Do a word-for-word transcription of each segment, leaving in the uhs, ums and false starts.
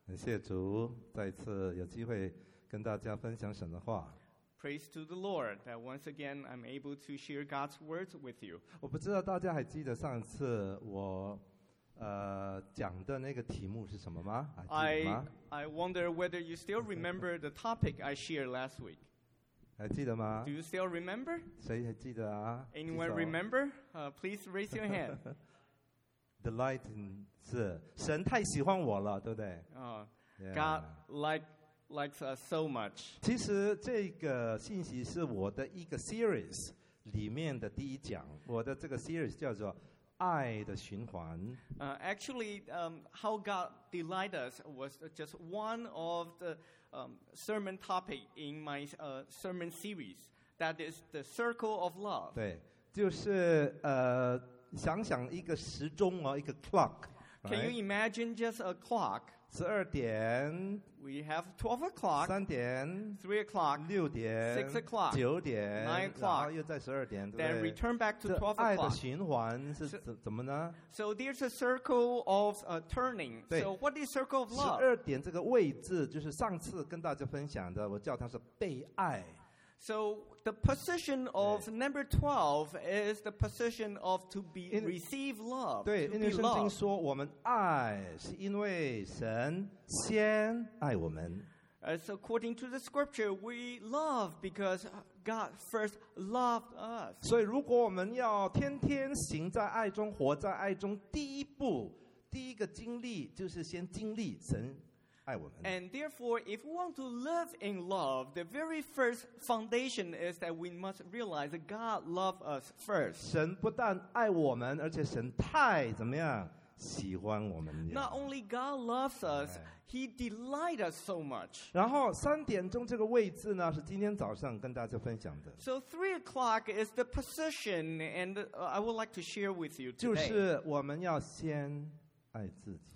感谢主，再次有机会跟大家分享神的话。 Praise to the Lord that once again I'm able to share God's words with you. 我不知道大家还记得上次我呃讲的那个题目是什么吗？还记得 I 吗？ I wonder whether you still remember the topic I shared last week. 还记得吗 Do？you still remember? 谁还记得啊 Anyone 举手 remember? Uh, please raise your hand. Delight in 是神太喜欢我了，对不对 Uh, Yeah. God like likes us so much. 其实这个信息是我的一个 series 里面的第一讲，我的这个 series 叫做爱的循环。 Uh, actually, um, how God delight us was just one of the um, sermon topic in my uh, sermon series. That is the circle of love. 对，就是呃，想想一个时钟哦，一个 clock， Can you imagine just a clock? 十二点、 We have twelve o'clock, 三点、 three o'clock, 六点、 Six o'clock, 九点、 nine o'clock 然后又在十二点，对 then 不对？ return back to 这 twelve 爱的 o'clock. 循环是是怎怎么呢？ So there's a circle of uh, turning. 对。 So what is circle of 十 love? 二点这个位置，就是上次跟大家分享的，我叫它是被爱。 So the position of number twelve is the position of to be In- receive love, 对， to 因 be 为圣经 loved. 说我们爱是因为神先爱我们。 As according to the scripture, we love because God first loved us. 所以，如果我们要天天行在爱中，活在爱中，第一步，第一个经历就是先经历神爱我们。 And therefore, if we want to live in love, the very first foundation is that we must realize that God loved us first. 神不但爱我们，而且神太怎么样喜欢我们。 Not only God loves us, He delights us so much. 然后三点钟这个位置呢，是今天早上跟大家分享的， So three o'clock is the position, and uh, I would like to share with you 就 today. 是我们要先爱自己。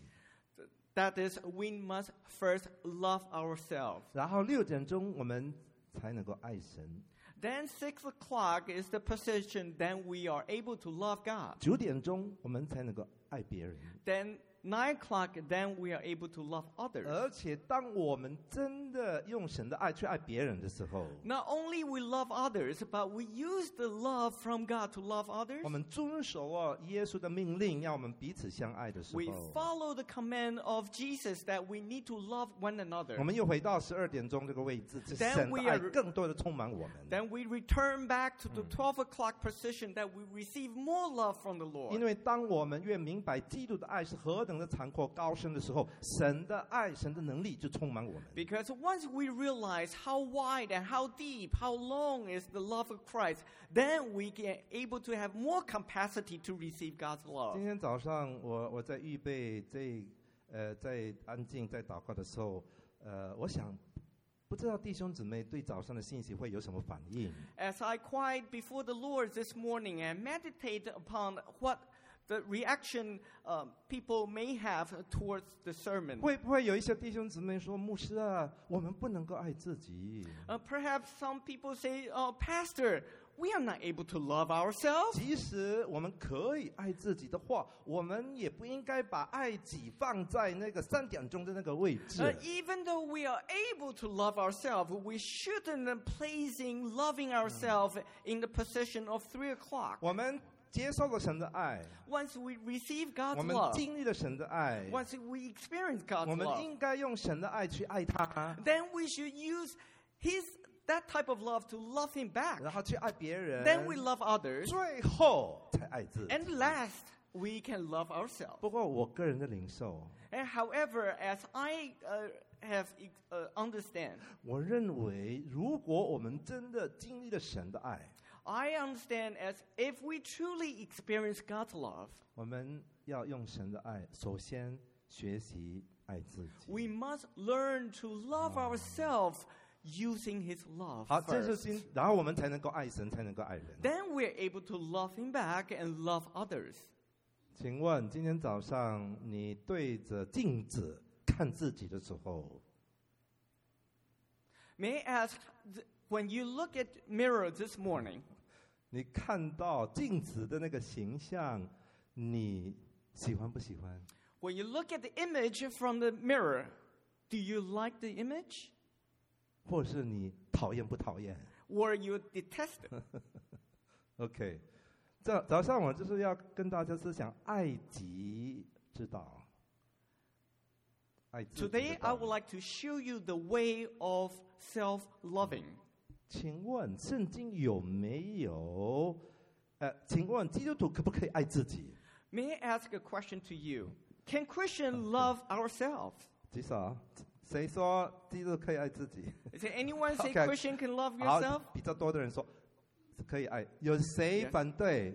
That is, we must first love ourselves. 然后六点钟我们才能够爱神， Then six o'clock is the position, then we are able to love God. 九点钟我们才能够爱别人。 Then nine o'clock, then we are able to love others. 而且当我们真的用神的爱去爱别人的时候， Not only we love others, but we use the love from God to love others. 我们遵守哦耶稣的命令，要我们彼此相爱的时 We 候， follow the command of Jesus that we need to love one another. 我们又回到十二点钟这个位置，是 Then 神的 we 爱 are- 更多的充满我们。 Then we return back to the twelve o'clock position that we receive more love from the 因 Lord. 为当我们越明白基督的爱是何等的残阔高深的时候，神的爱、神的能力就充满我们。 Because once we realize how wide and how deep, how long is the love of Christ, then we get able to have more capacity to receive God's 今 love. 天早上我我在预备这呃在安静在祷告的时候，呃，我想不知道弟兄姊妹对早上的信息会有什么反应？ As I cried before the Lord this morning and meditate upon what the reaction uh, people may have towards the sermon. 会不会有一些弟兄姊妹说，牧师啊，我们不能够爱自己？ Uh, perhaps some people say, oh, Pastor, we are not able to love ourselves. 即使我们可以爱自己的话，我们也不应该把爱己放在那个三点钟的那个位置。 Uh, even though we are able to love ourselves, we shouldn't placing loving ourselves in the position of three o'clock. 我们接受了神的爱， Once we receive 我 God's 们 love, 经历了神的爱， once we experience 我 God's 们 love, 应该用神的爱去爱他， then we should use His that type of love to love Him back. 然后去爱别人， Then we love others, 最后才爱自己。 and last we can love ourselves. 不过我个人的领受， And however, as I uh, have uh, understand, 我认为如果我们真的经历了神的爱， I understand as if we truly experience God's love, 我们要用神的爱，首先学习爱自己。 we must learn to love ourselves using His love 好，这是 first. 今，然后我们才能够爱神，才能够爱人。 Then we're able to love Him back and love others. 请问今天早上你对着镜子看自己的时候， May I ask, th- when you look at mirror this morning, 你看到镜子的那个形象，你喜欢不喜欢？ when you look at the image from the mirror, Do you like the image? 或是你讨厌不讨厌 Or you detest it? ？OK， 这早上我就是要跟大家思想爱己之道。爱自己的 Today, 道 I would like to show you the way of self-loving. 请问圣经有没有？呃，请问基督徒可不可以爱自己？ May I ask a question to you? Can Christians love ourselves? 举手。谁说基督徒可以爱自己？ Is there anyone say Okay. Christian can love 好 yourself?， 比较多的人说是可以爱。有谁 Yes. 反对？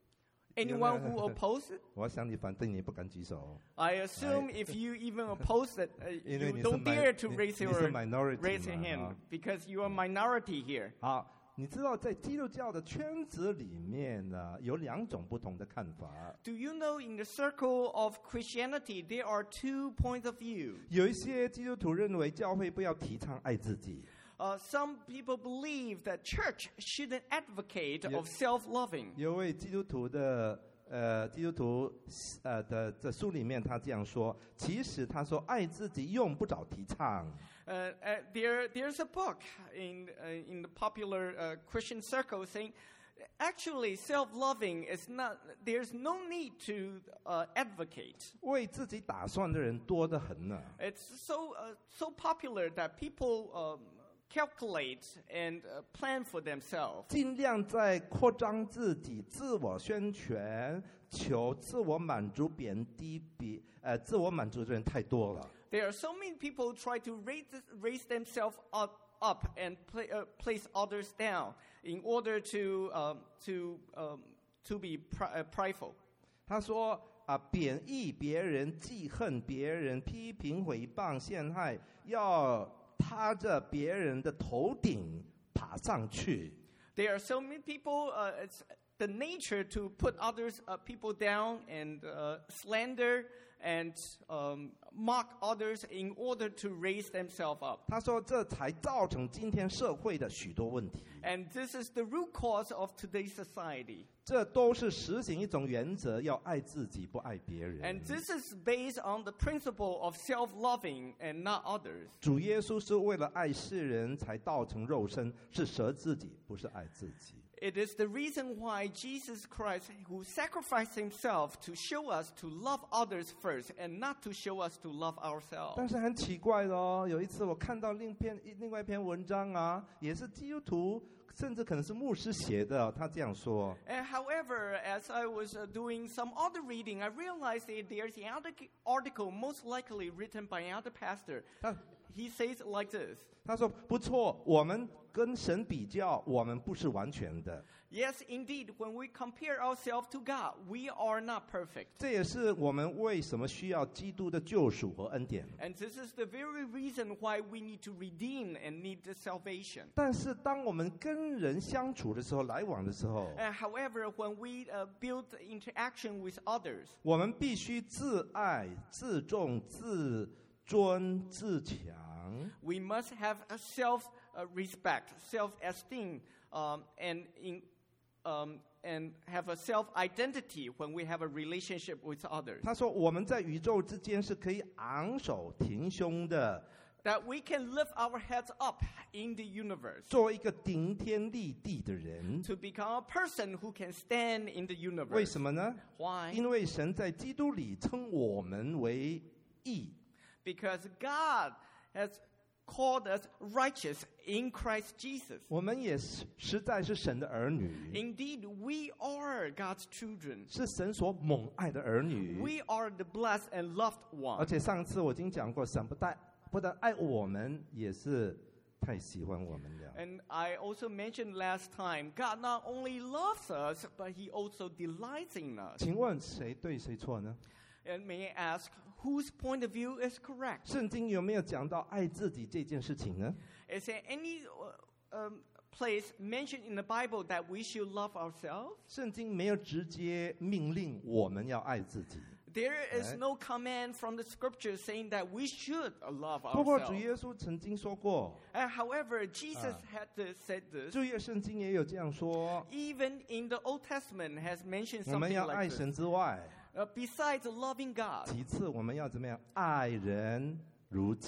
Anyone who opposes it? 我想你反对，你也不敢举手， I assume if you even oppose it, uh, 因为 you 你是 don't mi- dare to 你 raise 你是 your minority raise your 嘛 hand 啊 because you are minority here. 好，你知道在基督教的圈子里面呢，有两种不同的看法。 Do you know in the circle of Christianity there are two points of view? 有一些基督徒认为教会不要提倡爱自己， Uh, some people believe that church shouldn't advocate Yeah. of self-loving. 有位基督徒的呃基督徒呃的这书里面他这样说，其实他说爱自己用不着提倡。 Uh, uh, there, there's a book in uh, in the popular uh, Christian circle saying, actually, self-loving is not. There's no need to uh, advocate. 为自己打算的人多得很呢。 It's so uh, so popular that people um, calculate and uh, plan for themselves. 尽量在扩张自己、自我宣传、求自我满足、贬低比呃自我满足的人太多了。 There are so many people try to raise raise themselves up up and play, uh, place others down in order to um, to um, to be pri- uh, prideful. 他说啊，贬义别人、记恨别人、批评、诽谤、陷害，要踏着别人的头顶爬上去。 There are so many people. Uh, it's the nature to put others uh, people down and uh, slander and um, mock others in order to raise themselves up. 他说，这才造成今天社会的许多问题。 And this is the root cause of today's society. 这都是实行一种原则，要爱自己，不爱别人。 And this is based on the principle of self-loving and not others. 主耶稣是为了爱世人才道成肉身，是舍自己，不是爱自己。 It is the reason why Jesus Christ, who sacrificed himself to show us to love others first and not to show us to love 但 ourselves. 是很奇怪的哦，有一次我看到另篇另外一篇文章啊，也是基督徒，甚至可能是牧师写的哦，他这样说。 And however, as I was uh, doing some other reading, I realized that there's an artic- article most likely written by another pastor. 他 He says it like this. 他说不错，我们跟神比较，我们不是完全的。 Yes, indeed, when we compare ourselves to God, we are not perfect. 这也是我们为什么需要基督的救赎和恩典。 And this is the very reason why we need to redeem and need the salvation. 但是当我们跟人相处的时候，来往的时候， Uh, however, when we uh, build interaction with others, 我们必须自爱、自重、自尊、自强。 we must have a self-respect, self-esteem, um, and in, um, and have a self-identity when we have a relationship with others. 他说，我们在宇宙之间是可以昂首挺胸的， That we can lift our heads up in the universe 做一个顶天立地的人。 to become a person who can stand in the 为 universe. 什么呢？ Why? 因为神在基督里称我们为义。 Because God has called us righteous in Christ Jesus. 我们也是实在是神的儿女， Indeed, we are God's children. 是神所猛爱的儿女。 We are the blessed and loved 而 one. 且上次我已经讲过，神不但不但爱我们，也是太喜欢我们了。 And I also mentioned last time, God not only loves us, but He also delights in us. 请问谁对谁错呢？ And may I ask, whose point of view is correct? 圣经有没有讲到爱自己这件事情呢？ Is there any uh, um, place mentioned in the Bible that we should love ourselves? 圣经没有直接命令我们要爱自己。 There is Right. no command from the scripture saying that we should love 不过主 ourselves. 耶稣曾经说过， Uh, however, Jesus Ah. had to said this. 旧约圣经也有这样说： Even in the Old Testament has mentioned 我们 something 要爱 like this. 神之外， Uh, besides loving God, 其次我们要怎么样？爱人如己。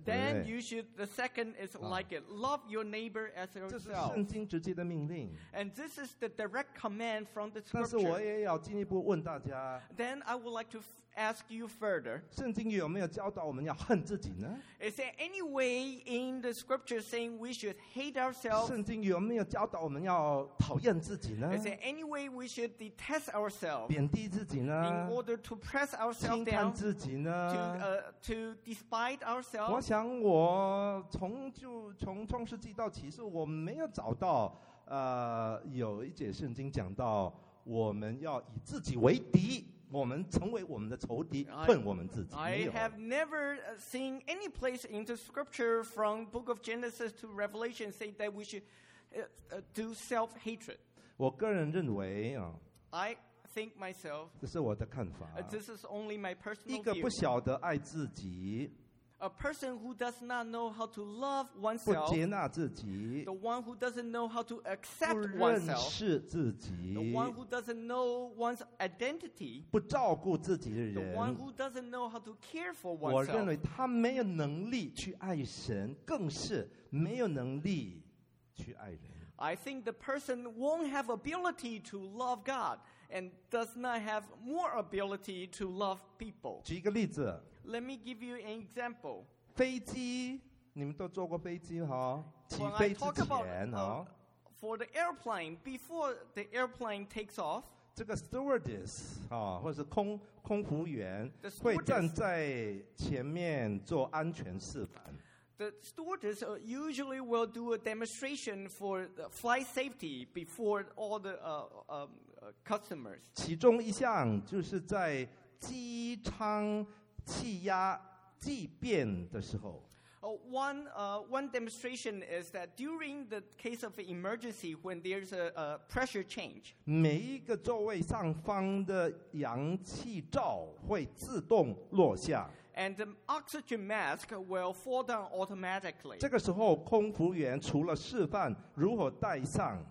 then 对 you should, the second is Ah. like it. Love your neighbor as 这是 yourself. 圣经直接的命令。 And this is the direct command from the 但是我 scripture. 也要进一步问大家， Then I would like to f- ask you further. 圣经有没有教导我们要恨自己呢？ Is there any way in the scripture saying we should hate ourselves? 圣经有没有教导我们要讨厌自己呢？ Is there any way we should detest ourselves 贬低自己 in 呢？ order to press 轻 ourselves 看 down, 自己 to 呢？ uh, to despise 我 ourselves? 想我从就从创世纪到启示，我没有找到呃有一节圣经讲到我们要以自己为敌，我们成为我们的仇敌， I- 恨我们自己。 I 没有。 have never uh, seen any place in the scripture from book of Genesis to Revelation saying that we should uh, uh, do self-hatred. 我个人认为啊， I think myself, 这是我的看法。 uh, this is only my 一 personal 个 view. 不晓得爱自己， A person who does not know how to love 不 oneself, 接纳自己 the，one who doesn't know how to 不 accept 认 oneself, 识自 the 己， one who doesn't know one's identity, 不照顾自己的 the one 人， who doesn't know how to care for 我认 oneself. 为他没有能力去爱神，更是没有能力去爱人。 I think the person won't have ability to love God and does not have more ability to love people. 举一个例子， Let me give you an example. 飞机，你们都坐过飞机哈？起 When I 飞之 talk about 前 uh, 哈， for the airplane, before the airplane takes off, 这个 stewardess 啊，或者是空空服员 The 会 stewardess 站在前面做安全示范。 the stewardess uh, usually will do a demonstration for the flight safety before all the uh, um, uh, customers. 其中一项就是在机舱气压计变的时候， Uh, one, uh, one demonstration is that during the case of an emergency, when there's a, a pressure change, 每一个座位上方的氧气罩会自动落下。 and the oxygen mask will fall down automatically. 这个时候，空服员除了示范如何戴上，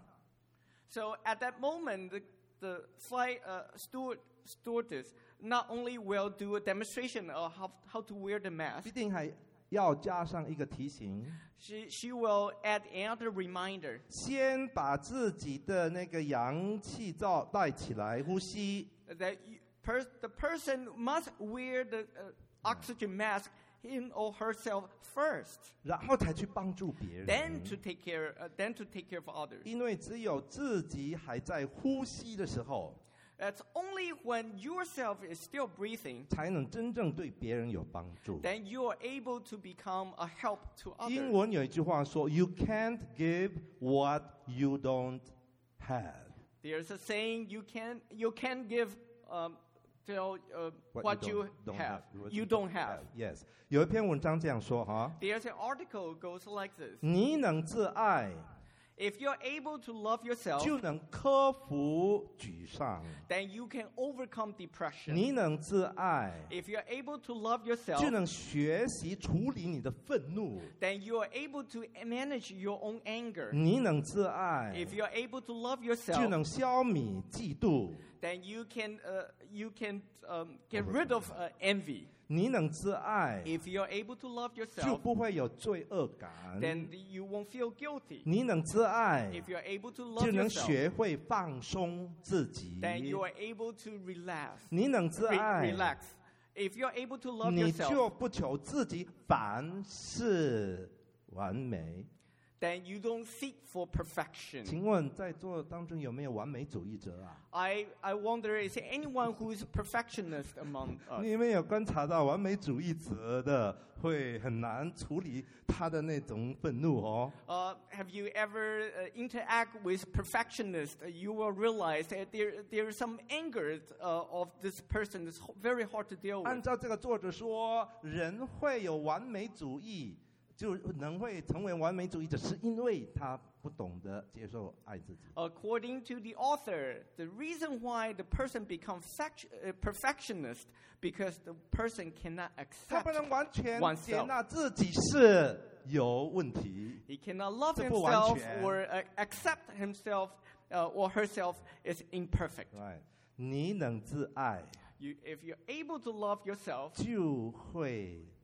So at that moment, the, the flight uh, steward, stewardess not only will do a demonstration of how, how to wear the 必 mask, 定还要加上一个提醒： she, she will add another reminder. 先把自己的那个氧气罩戴起来，呼吸。 That you, per, the person must wear the uh, oxygen mask him or herself first, 然后才去帮助别 then 人。 to take care, uh, then to take care of others. 因为只有自己还在呼吸的时候， That's only when yourself is still breathing, 才能真正对别人有帮助。 then you are able to become a help to 英 others. 文有一句话说 ：“You can't give what you don't have。 There's a saying you can you can give um, till uh, what you don't have, what you don't have. Yes，有一篇文章这样说哈： There's an article goes like this. 你能自爱， If you're able to love yourself, 就能克服沮丧； then you can overcome depression. 你能自爱， If you're able to love 就 yourself, 能学习处理你的愤怒； then you are able to manage your own anger. 你能自爱， If you're able to love 就 yourself, 能消弭嫉妒； then you can uh, you can um, get rid of uh, envy. 你能自爱， If you're able to love 就 yourself, 不会有罪恶感； then you won't feel guilty. 你能自爱， If you're able to 就 love 能 yourself, 学会放松自己； then you are able to relax. 你能自 Re- 爱， relax. If you're able to love 你 yourself, 就不求自己凡事完美。 then you don't seek for perfection. 请问在座当中有没有完美主义者啊？ I, I wonder, is there anyone who is perfectionist among us? 你们有观察到完美主义者的会很难处理他的那种愤怒哦？ Uh, have you ever uh, interact with perfectionists? Uh, you will realize that there, there is some anger uh, of this person that's ho- very hard to deal 按 with. 照这个作者说，人会有完美主义，就能会成为完美主义者，是因为他不懂得接受爱自己。 According to the author, the reason why the person becomes fact- uh, perfectionist because the person cannot 他 accept. 不能完全 oneself. 接纳自己是有问题。 He cannot love 这不完 himself 全。 or uh, accept himself uh, or herself is imperfect. Right，你能自爱， You, if you're able to love yourself, 就会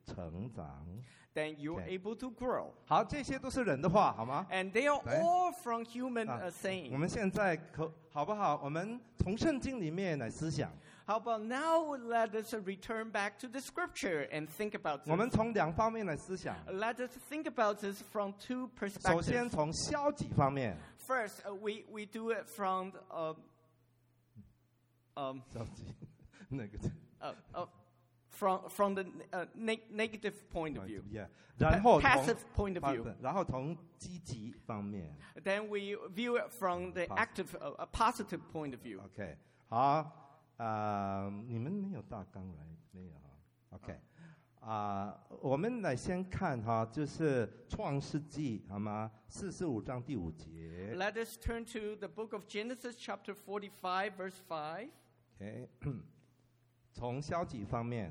成长。 then you're Okay. able to grow. 好，这些都是人的话，好吗？ And they are Okay. all from human 啊 uh, saying. 我们现在可好不好？我们从圣经里面来思想。 How about now let us uh, return back to the scripture and think about 我们 this. 从两方面来思想。 Let us think about this from two 首先 perspectives. 从消极方面， First, uh, we, we do it from uh, um, 消极那个 uh, uh, from, from the uh, neg- negative point of view, Yeah， 然后 Pa- 从 passive point of view. 然后从积极方面。 Then we view it from the Positive. active, uh, a positive point of view. OK， 好，啊、你们没有大纲来，没有哈 ？OK， 啊、我们来先看哈，就是创世纪好吗？四十五章第五节。 Let us turn to the book of Genesis, chapter forty-five, verse five. OK， 从消极方面，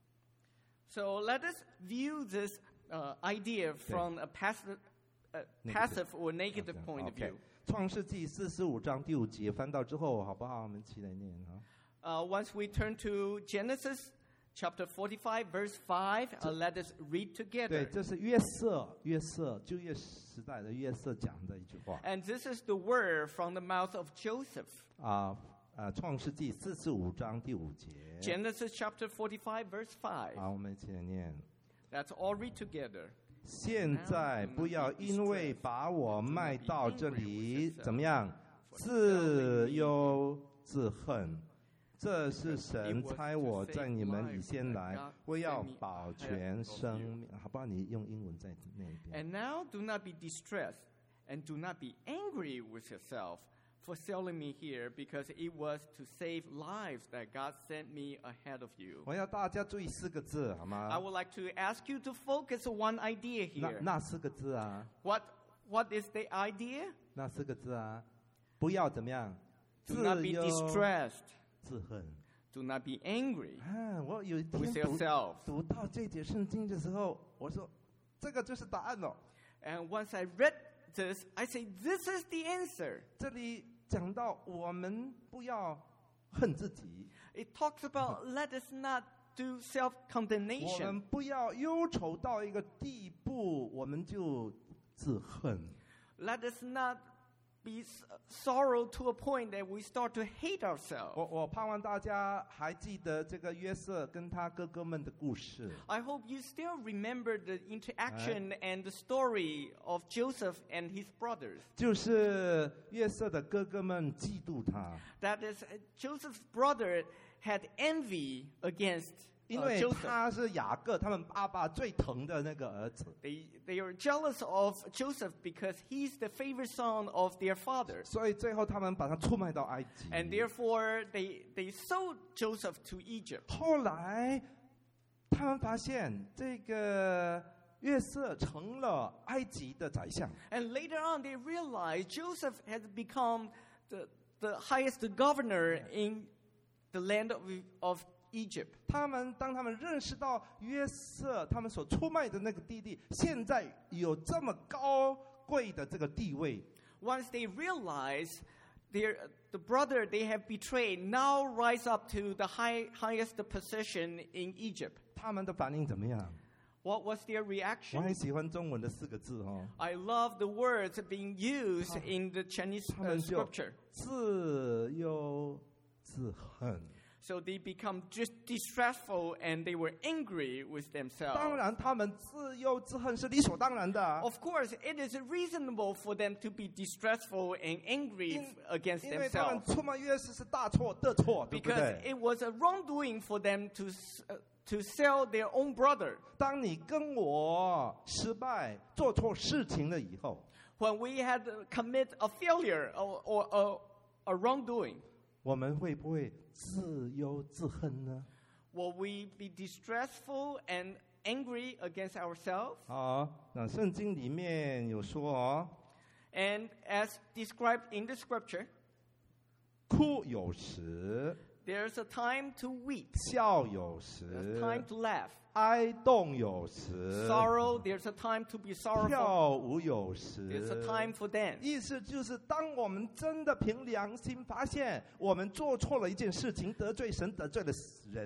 So let us view this uh, idea from a passive, uh, Negative. passive or negative point of OK， view. 创世纪四十五章第五节翻到之后，好不好？我们一起来念哈。 Uh, once we turn to Genesis, chapter forty-five, verse five, uh, let us read 对， together. 这是约瑟，约瑟旧约时代的约瑟讲的一句话 And this is the word from the mouth of Joseph. 啊啊，创世纪四十五章第五节。 Genesis chapter forty-five, verse five. 好，我们一起来念。 Let's all read together. 现在不要因为把我卖到这里，怎么样，自忧自恨。这是神差我在你们以先来，为要保全生命。好不好？你用英文再念一遍。 And now do not be distressed, and do not be angry with yourself for selling me here, because it was to save lives that God sent me ahead of you. 我要大家注意四个字，好 I 吗？ would like to ask you to focus on one idea 那 here. 那四个字啊， What what is the idea? 那四个字啊，不要怎么样， Do not 自 be 忧 distressed. 自恨。 Do not be angry 啊，我有一 with 天读 yourself. 读到这节圣经的时候，我说这个就是答案哦。 And once I read this, I say, this is the answer. 这里讲到我们不要恨自己， It talks about let us not do 我 self-condemnation. 们不要忧愁到一个地步，我们就自恨。 Let us not be s- sorrow to a point that we start to hate ourselves. 我我盼望大家还记得这个约瑟跟他哥哥们的故事。 I hope you still remember the interaction and the story of Joseph and his brothers. 就是约瑟的哥哥们嫉妒他， That is, uh, Joseph's brother had envy against 因 uh, 为 Joseph. 他是雅各他们爸爸最疼的那个儿子， They, they are jealous of Joseph because he's the favorite son of their father. 所以最后他们把他出卖到埃及。 And therefore, they, they sold Joseph to Egypt. 后来他们发现这个约瑟成了埃及的宰相。 And later on, they realized Joseph has become the, the highest governor in the land of, of Egypt. 他们当他们认识到约瑟他们所出卖的那个弟弟，现在有这么高贵的这个地位， Once they realize their, the brother they have betrayed now rise up to the high, highest position in Egypt. 他们的反应怎么样？ What was their 我 reaction? 很喜欢中文的四个字哦， I love the words being used in the Chinese 他 uh, 们就 scripture. 自忧自恨。 So they become just distressful and they were angry with 当 themselves. 然，他们自忧自恨是理所当然的啊。 Of course, it is reasonable for them to be distressful and angry 因 against 因为他们 themselves 出卖约瑟是大错特错，对不 because 对？ it was a wrongdoing for them to s- uh, to sell their own brother. 当你跟我失败、做错事情了以后， When we had uh, commit a failure or, or, or a wrongdoing, 我们会不会自忧自恨呢？ will we be distressful and angry against ourselves? 好，那圣经里面有说哦， And as described in the scripture, 哭有时， there's a time to weep, 笑有 there's a time 时， to laugh. 哀动有时， Sorrow, there's a time to be sorrowful, 跳舞有 there's a 时。 time for dance. 意思就是，当我们真的凭良心发现我们做错了一件事情，得罪神，得罪了人，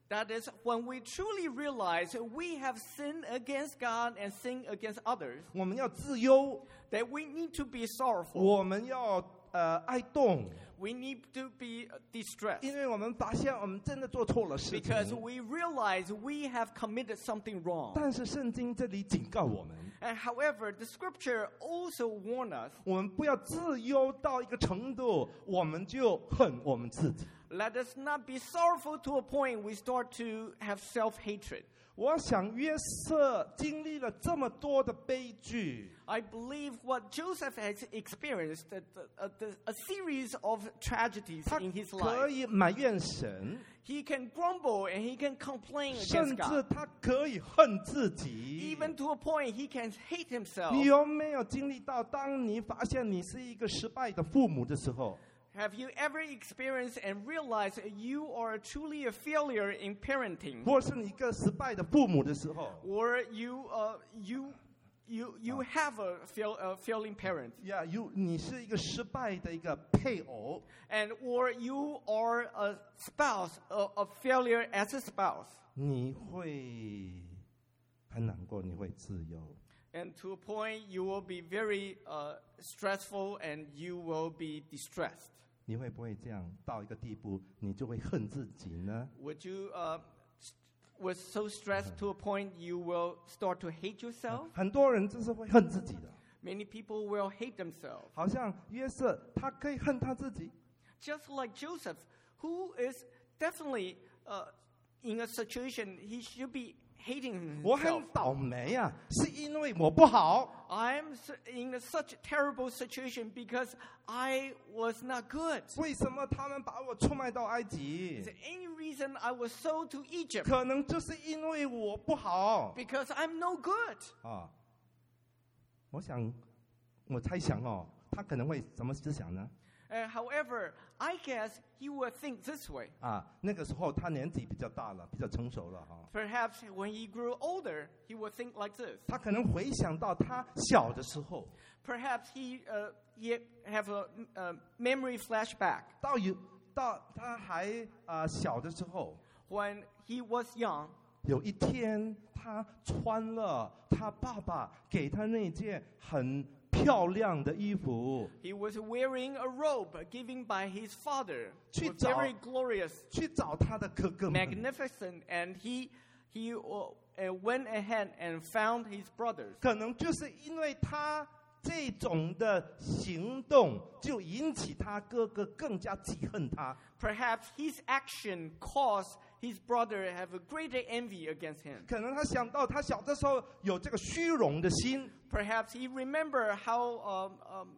That is, when we truly realize we have sinned against God and sinned against others, 我们要自忧， that we need to be sorrowful. 我们要呃哀动， We need to be uh, distressed 因为我们发现我们真的做错了事 because 情。 we realize we have committed something wrong. 但是圣经这里警告我们， And however, the scripture also warns us, 我们不要自忧到一个程度，我们就恨我们自己。 let us not be sorrowful to a point we start to have self-hatred. 我想约瑟经历了这么多的悲剧， I believe what Joseph has experienced, that the, uh, the, a series of tragedies 他 in his 可 life. 以埋怨神， He can grumble and he can complain 甚 against 至 God. 他可以恨自己。 Even to a point he can hate himself. 你有没有经历到，当你发现你是一个失败的父母的时候， Have you ever experienced and realized you are truly a failure in parenting? 或是你一个失败的父母的时候， Or you, uh, you, you, you have a, fail, a failing parent? 呀，有你是一个失败的一个配偶， And or you are a spouse, a, a failure as a spouse. 你会很难过，你会自忧。 And to a point you will be very uh, stressful and you will be distressed. 你会不会这样到一个地步，你就会恨自己呢？ Would you uh, st- was so stressed to a point you will start to hate yourself? 很多人就是会恨自己的， Many people will hate themselves. 好像约瑟他可以恨他自己， Just like Joseph, who is definitely uh, in a situation he should be hating 我很 himself. 倒霉啊，是因为我不好。 I'm s- in a such a terrible situation because I was not good. 为什么他们把我出卖到埃及 Is？there any reason I was sold to Egypt? 可能就是因为我不好 Because I'm no good. 啊。我想，我猜想哦，他可能会怎么思想呢？ Uh, however, I guess he would think this way. 啊，那个时候他年纪比较大了，比较成熟了哈、 Perhaps when he grew older, he would think like this. 他可能回想到他小的时候， Perhaps he uh, he have a, a memory flashback 到有到他还啊、小的时候， when he was young. 有一天他穿了他爸爸给他那件很漂亮的衣服， He was wearing a robe given by his father, 去 was 找- very glorious, 去找他的哥哥们。 magnificent, and he he uh, uh, went ahead and found his brothers. 可能就是因为他这种的行动，就引起他哥哥更加记恨他。 Perhaps his action caused his brother have a greater envy against him. 可能他想到他小的时候有这个虚荣的心， Perhaps he remembered how um, um,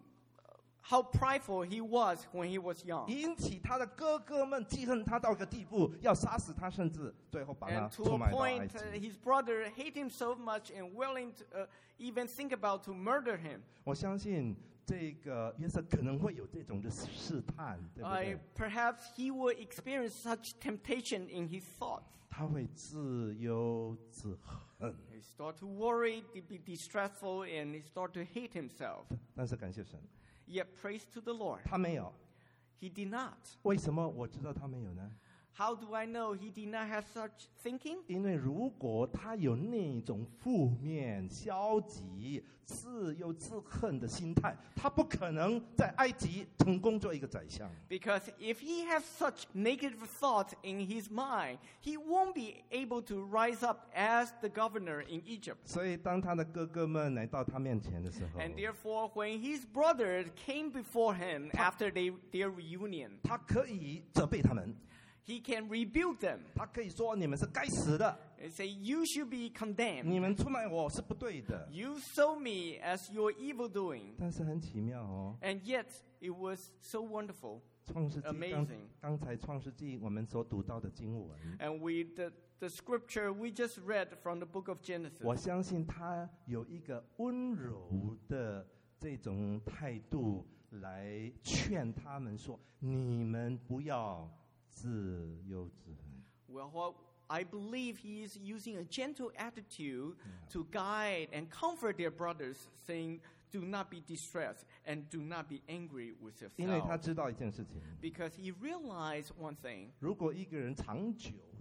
how prideful he was when he was young. 引起他的哥哥们记恨他到一个地步，要杀死他，甚至最后把他 And to 出 a 卖到埃 point, uh, 及。 his brother hated him so much and willing to uh, even think about to murder him. 我相信这个约瑟可能会有这种的试探，对不 Uh, 对？ perhaps he will experience such temptation in his thoughts. 他会自忧自恨。 He start to worry, to be distressful, and he start to hate himself. 但是感谢神， Yet praise to the Lord, 他没有。 he did not. 为什么我知道他没有呢？ How do I know he did not have such thinking? 因为如果他有那种负面、消极、自忧自恨的心态，他不可能在埃及成功做一个宰相。 Because if he has such negative thoughts in his mind, he won't be able to rise up as the governor in Egypt. 所以，当他的哥哥们来到他面前的时候， And therefore, when his brothers came before him after they, their reunion, 他可以责备他们， he can rebuke them 他可以说：“你们是该死的， and say, you should be condemned. 你们出卖我是不对的。 You sold me as your evil doing. ” 但是很奇妙哦， And yet, it was so wonderful. 创世纪刚 Amazing. 刚才创世纪我们所读到的经文， And we, the, the scripture we just read from the book of 我 Genesis, 相信他有一个温柔的这种态度来劝他们说：“你们不要自忧自恨。 well, what I believe he is using a gentle attitude to guide and comfort their brothers, saying, do not be distressed and do not be angry with ” 因为他 yourself. 知道一件事情： Because he realized one thing. 如果一个人长久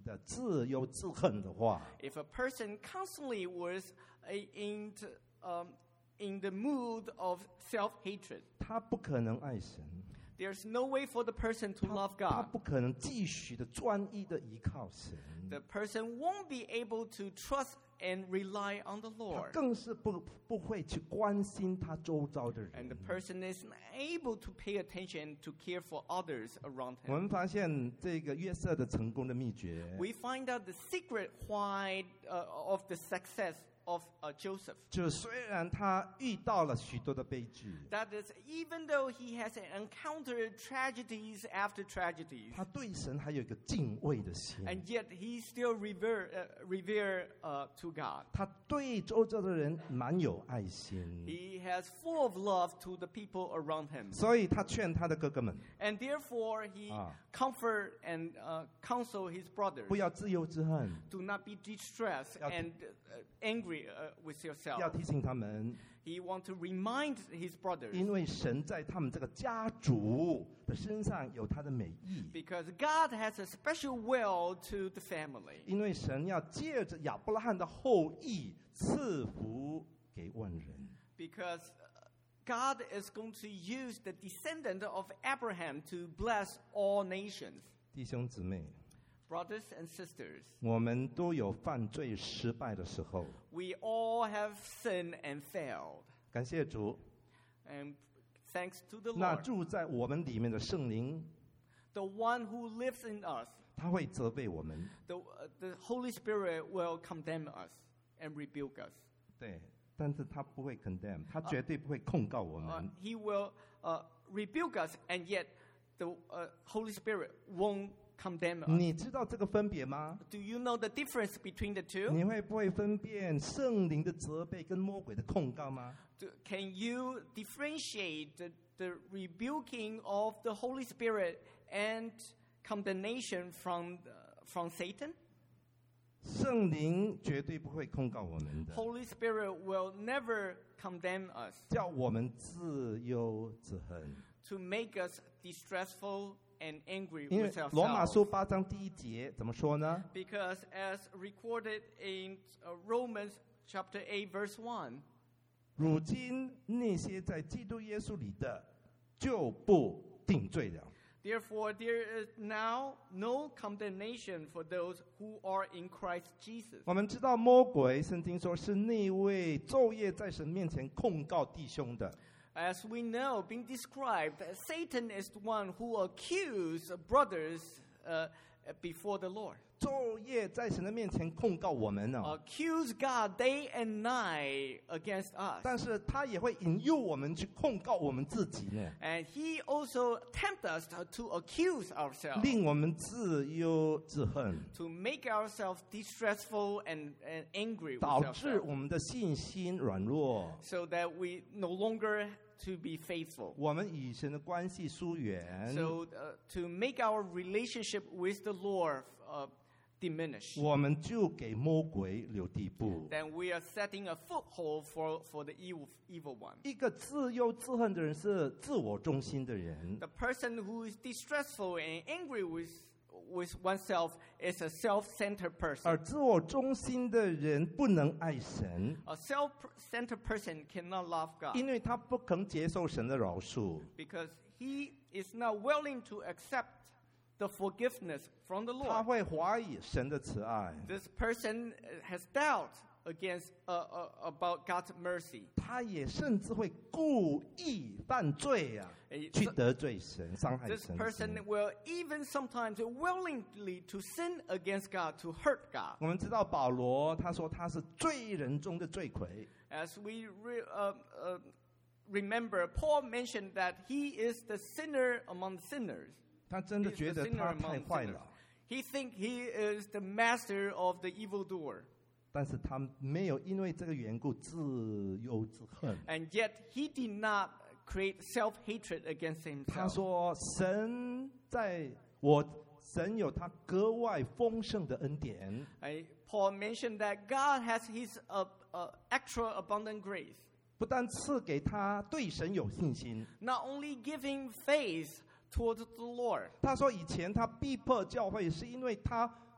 的自忧自恨的话， If a person constantly was uh, in, t- um, in the mood of self-hatred, 他不可能爱神， there's no way for the person to 他 love 他 God. 不可能继续的专一的依靠神， The person won't be able to trust and rely on the 他 Lord. 更是不不会去关心他周遭的 And 人 the。person is able to pay attention to care for others around 我 him. 们发现这个约瑟的成功的秘诀， We find out the secret why uh, of the success of uh, Joseph. 就虽然他遇到了许多的悲剧， That is, even though he has encountered tragedies after tragedies, 他对神还有一个敬畏的心， and yet he still revere, uh, revere uh, to God. 他对周遭的人蛮有爱心， He has full of love to the people around him. 所以他劝他的哥哥们 And therefore, he Ah. comfort and uh, counsel his brothers. 不要自忧自恨， Do not be distressed 要- and uh, angry uh, with yourself. 要提醒他们， He wants to remind his brothers 因为神在他们这个家族的身上有他的美意， because God has a special will to the family. 因为神要借着亚伯拉罕的后裔赐福给万人。 Because uh, God is going to use the descendant of Abraham to bless all nations. 弟兄姊妹， Brothers and sisters, 我们都有犯罪失败的时候， we all have sinned and failed. 感谢主。 And thanks to the 那 Lord, 住在我们里面的圣灵， the one who lives in us, 他会责备我们。 the, uh, the Holy Spirit will condemn us and rebuke us. 对，但是他不会 condemn， 他绝对不会控告我 Uh, 们。 he will uh, rebuke us, and yet the uh, Holy Spirit won't condemn us. 你知道这个分别吗？ Do you know the difference between the two? 你会不会分辨圣灵的责备跟魔鬼的控告吗？ Do, can you differentiate the, the rebuking of the Holy Spirit and condemnation from, the, from Satan? 圣灵绝对不会控告我们的， Holy Spirit will never condemn us 叫我们自忧自恨。 to make us distressful and angry 因为 with 罗马书 ourselves. 八章第一节怎么说呢？ Because as recorded in uh, Romans chapter eight verse one, 如今那些在基督耶稣里的，就不定罪了。 therefore there is now no condemnation for those who are in Christ Jesus. 我们知道魔鬼，圣经说是那位昼夜在神面前控告弟兄的。 As we know, being described, Satan is the one who accuses brothers uh, before the Lord. 昼夜在神的面前控告我们呢、 Accuse God day and night against us. 但是他也会引诱我们去控告我们自己呢， And he also tempts us to accuse ourselves, 令我们自忧自恨， to make ourselves distressful and, and angry with 导致 ourselves, 我们的信心软弱， so that we no longer to be faithful. 我们与神的关系疏远， So uh, to make our relationship with the Lord uh, diminish, 我们就给魔鬼留地步。 then we are setting a foothold for, for the evil, evil one. 一个自忧自恨的人是自我中心的人， The person who is distressful and angry with, with oneself is a self-centered 而 person. 自我中心的人不能爱神， A self-centered person cannot love God 因为他不肯接受神的饶恕， because he is not willing to accept the forgiveness from the 他 Lord. 会怀疑神的慈爱， This person has doubt against uh, uh, about God's mercy. 他也甚至会故意犯罪啊， Eh, 去 so- 得罪神，伤害 This 神。 person will even sometimes willingly to sin against God, to hurt God. 我们知道保罗他说他是罪人中的罪魁， As we re, uh, uh, remember, Paul mentioned that he is the sinner among sinners. 他真的 He's 觉 the 得 sinner 他太 among 坏 sinners. 了， He think he is the master of the evildoer. 但是他没有因为这个缘故自忧自恨。 And yet he did not create self-hatred against 他 himself. 说：“神在我，神有他格外丰盛的恩典， I, Paul mentioned that God has his uh, uh, extra abundant grace, 不但赐给他对神有信心。 not only giving faith towards the Lord. 他说以前他逼迫教会，是因为他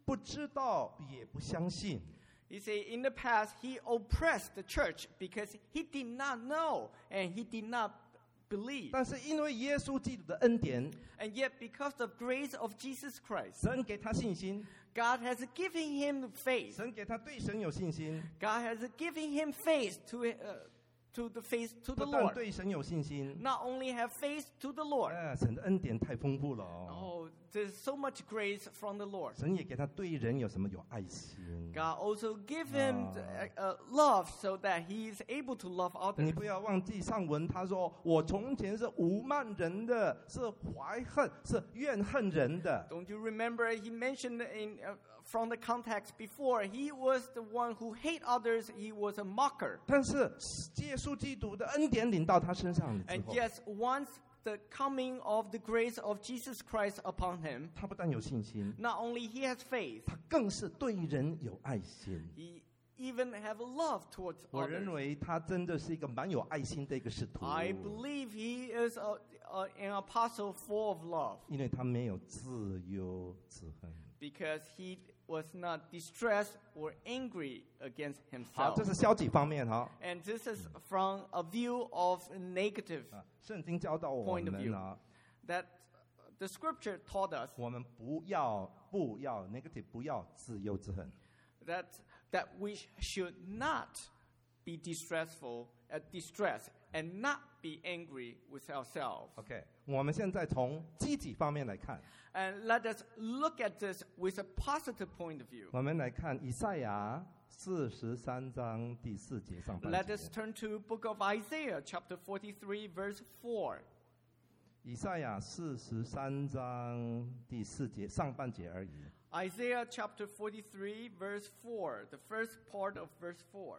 不知道也不相信。 He said in the past he oppressed the church because he did not know and he did not believe. 但是因为耶稣基督的恩典， And yet because of grace of Jesus Christ, 神给他信心， God has given him faith. 神给他对神有信心， God has given him faith to, uh, to the faith to 不 the 但 Lord. 对神有信心， Not only have faith to the Lord. 哎，神的恩典太丰富了哦。 Oh, there's so much grace from the Lord. 神也给他对人有什么有爱心。 God also give him uh, uh, love so that he is able to love 你 others. 不要忘记上文，他说我从前是侮慢人的，是怀恨，是怨恨人的。 Don't you remember he mentioned in uh, from the context before, he was the one who hate others, he was a mocker. 但是耶稣基督的恩典临到他身上了之 And 后， yes, once the coming of the grace of Jesus Christ upon him, 他不但有信心， not only he has faith, 他更是对人有爱心。 he even have love towards 我认 others. 为他真的是一个蛮有爱心的一个使徒， I believe he is a, a, an apostle full of love 因为他没有自忧自恨。 because he was not distressed or angry against 好， himself. 这是消极方面哈。 And this is from a view of negative, 啊，圣经教导我 Point of 们 view. 啊， that the scripture taught us 我们不要不要 negative， 不要自忧自恨。 that that we should not be distressful, uh, distressed, and not be angry with ourselves. OK， 我们现在从积极方面来看， And let us look at this with a positive point of view. 我们来看以赛亚四十三章第四节上半 Let 节 us。turn to book of Isaiah, chapter forty-three, verse four. 以赛亚四十三章第四节上半节而已。 Isaiah chapter forty-three, verse four, the first part of verse four.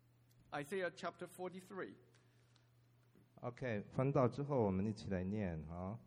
Isaiah chapter forty-three. OK， 翻到之后我们一起来念啊。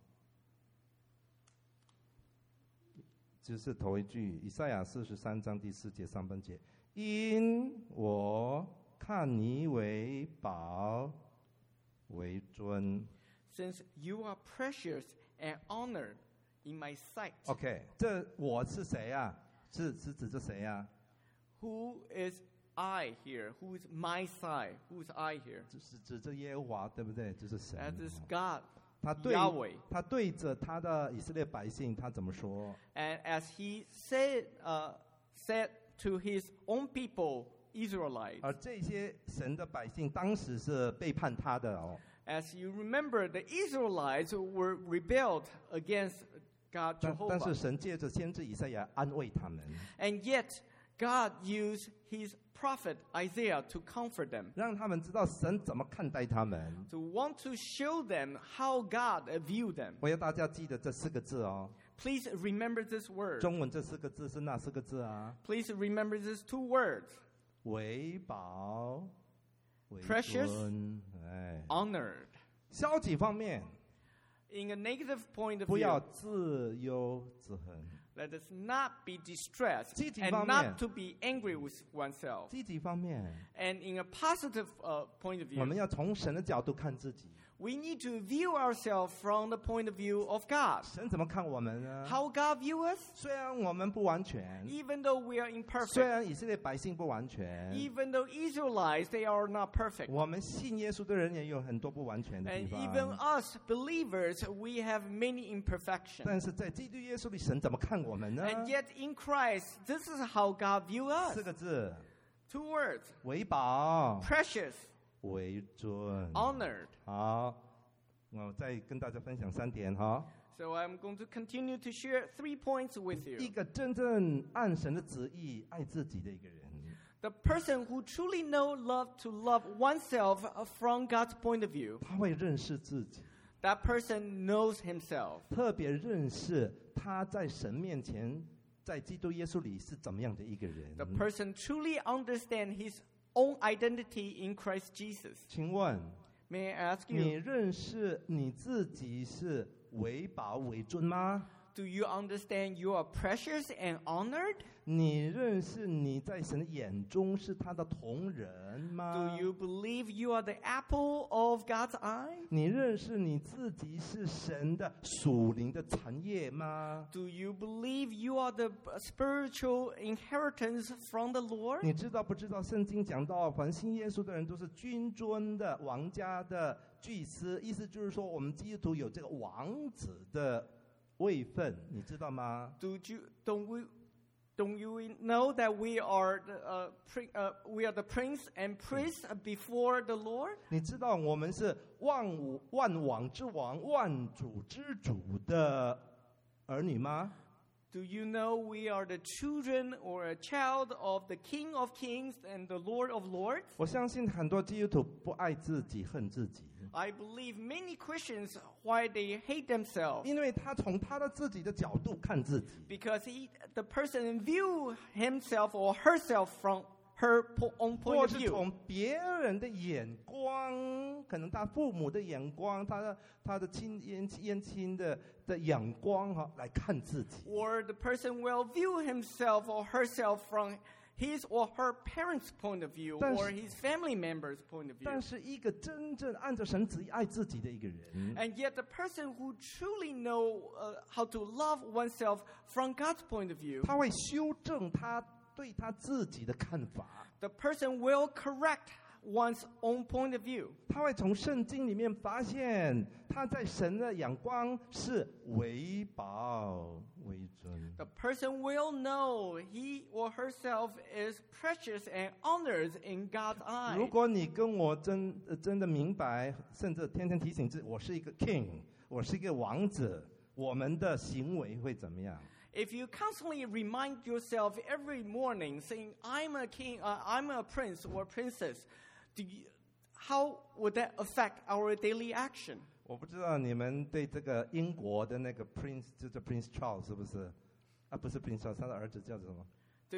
就是头一句，以赛亚四十三章第四节上半节，因我看你为宝为尊。 Since you are precious and honored in my sight. OK， 这我是谁啊？是是指着谁啊？ Who is I here? Who is my side? Who is I here? 就是指着耶和华，对不对？就是神。 That is God, 他对 Yahweh. 他对着他的以色列百姓，他怎么说？ And as he said, uh, said to his own people, Israelites, 而这些神的百姓当时是背叛他的哦。 as you remember, the Israelites were rebelled against God 但但是 Jehovah. 神借着先知以赛亚安慰他们， And yet, God used his prophet Isaiah to comfort them, 让他们知道神怎么看待他们。 to want to show them how God viewed them. 我要大家记得这四个字哦。 Please remember this word. 中文这四个字是哪四个字啊？ Please remember these two words. 为宝，为 Precious 尊。哎， Honored. 消极方面， In a negative point of 不要 view, 自忧自恨。 let us not be distressed 积极 and 方面。 not to be angry with oneself. 积极方面， And in a positive uh, point of 我们 view, 要从神的角度看自己。 we need to view ourselves from the point of view of God. 神怎么看我们呢？ How God view us? 虽然我们不完全， Even though we are 虽 imperfect, 然以色列百姓不完全， even though Israelites, they are not perfect. 我们信耶稣的人也有很多不完全的地 And 方。 even us believers, we have many imperfections. 但是在基督耶稣里，神怎么看我们呢？ And yet in Christ, this is how God view us. 四个字： Two words, 为宝， precious, 为尊。 honored. 好，我再跟大家分享三点哈。 So I'm going to continue to share three points with 一 you. 个真正按神的旨意爱自己的一个人， The person who truly know love to love oneself uh, from God's point of view, 他会认识自己， that person knows himself. 特别认识他在神面前，在基督耶稣里是怎么样的一个人。 The person truly understands his own identity in Christ Jesus. 请问， May I ask 你 you, 认识你自己是为宝为尊吗？ do you understand you are precious and honored? 你认识你在神的眼中是他的同人吗？ Do you believe you are the apple of God's eye? 你认识你自己是神的属灵的产业吗？ Do you believe you are the spiritual inheritance from the Lord? 你知道不知道圣经讲到凡信耶稣的人都是君尊的王家的祭司，意思就是说我们基督徒有这个王子的位分，你知道吗？ Do you don't we don't you know that we are the uh, pri, uh, we are the prince and priest before the Lord? 你知道我们是万物万王之王、万主之主的儿女吗？ Do you know we are the children or a child of the King of Kings and the Lord of Lords? 我相信很多基督徒不爱自己，恨自己， I believe many Christians why they hate themselves 因为他从他的自己的角度看自己。 because he, the person view himself or herself from her po- own 或 point of 是 view. 从别人的眼光，可能他父母的眼光，他的他的亲姻姻亲的的眼光哈，来看自己。 Or the person will view himself or herself from his or her parents' point of view 但是- or his family members' point of view. 但是一个真正按照神旨意爱自己的一个人， And yet the person who truly know uh, how to love oneself from God's point of view, 他会修正他对他自己的看法， the person will correct one's own point of view. 他会从圣经里面发现他在神的眼光是为宝为尊。 The person will know he or herself is precious and honored in God's 如 eye. 果你跟我真呃真的明白，甚至天天提醒自己，我是一个 king， 我是一个王子，我们的行为会怎么样？ If you constantly remind yourself every morning saying, I'm a king, uh, I'm a prince or princess, do you, how would that affect our daily action? 我不知道你们对这个英国的那个 prince， 就是 Prince Charles 是不是？啊，不是 Prince Charles， 他的儿子叫什么？ Do,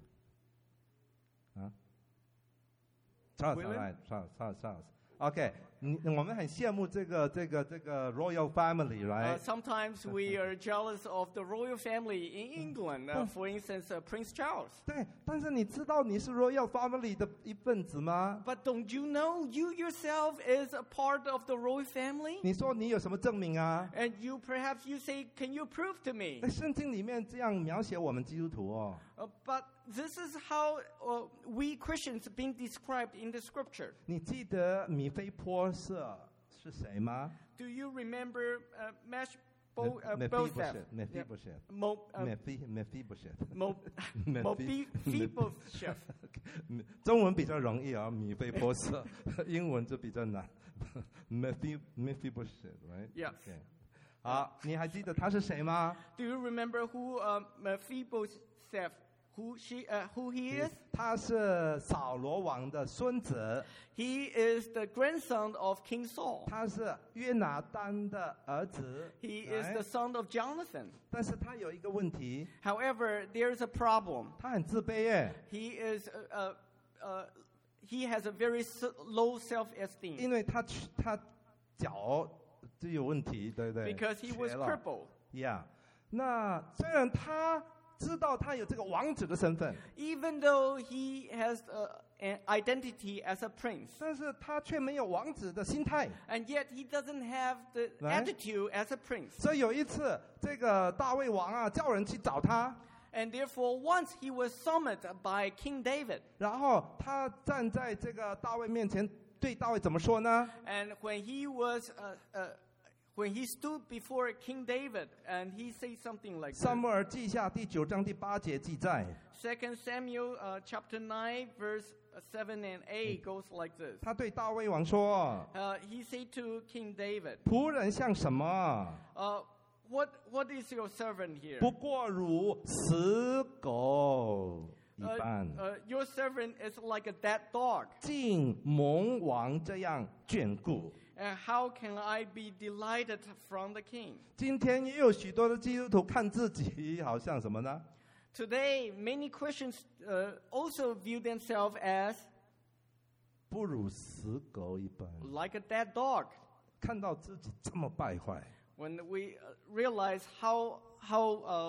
Charles， William？ right， Charles Charles Charles。OK， 你我们很羡慕这个这个这个 royal family， uh, right？ sometimes we are jealous of the royal family in England, uh, for instance, uh, Prince Charles. 对，但是你知道你是 royal family 的一份子吗？ But don't you know you yourself is a part of the royal family? 你说你有什么证明啊？ And you perhaps you say, can you prove to me? 在圣经里面这样描写我们基督徒哦。 Uh, but this is how uh, we Christians being described in the scripture. 你记得米非波设是谁吗？ Do you remember uh, Mesh Bo, uh, 美 Bosheth? 美菲 Yeah. 波设， Mo, uh, 美菲美菲波设。 Mo, 美 Mo 菲 Mephibosheth. 中文比较容易啊，米非波设，英文就比较难。美菲美菲波设 ，right？ Yes. Okay. 好，你还记得他是谁吗？ Do you remember who uh, Mephibosheth, who she, uh, who he is? 他是扫罗王的孙子， He is the grandson of King Saul. 他是约拿单的儿子。 He is right？ the son of Jonathan. 但是他有一个问题， However, there's a problem. 他很自卑耶， He is uh, uh, uh, he has a very s- low self-esteem 因为他他脚就有问题，对不对 because he was 瘸了 crippled. Yeah， 那虽然他知道他有这个王子的身份， Even though he has uh, an identity as a prince, 但是他却没有王子的心态。 and yet he doesn't have the Right. attitude as a prince. 所以有一次，这个大卫王啊，叫人去找他， And therefore, once he was summoned by King David, 然后他站在这个大卫面前，对大卫怎么说呢？ and when he was uh, uh, when he stood before King David, and he said something like 撒 this. 母耳记下第九章第八节记载， Second Samuel uh, chapter nine, verse seven and eight goes like this. 他对大卫王说 Uh, he said to King David, ：“ 仆人像什么？ uh, what, what is your servant here? 不过如死狗一 Uh, 般， uh, your servant is like a dead dog. 竟蒙王这样眷顾。” And how can I be delighted from the king? 今天也有许多的基督徒看自己好像什么呢？ Today, many Christians uh, also view themselves as 不如死狗一般， like a dead dog. 看到自己这么败坏， When we uh, realize how how um,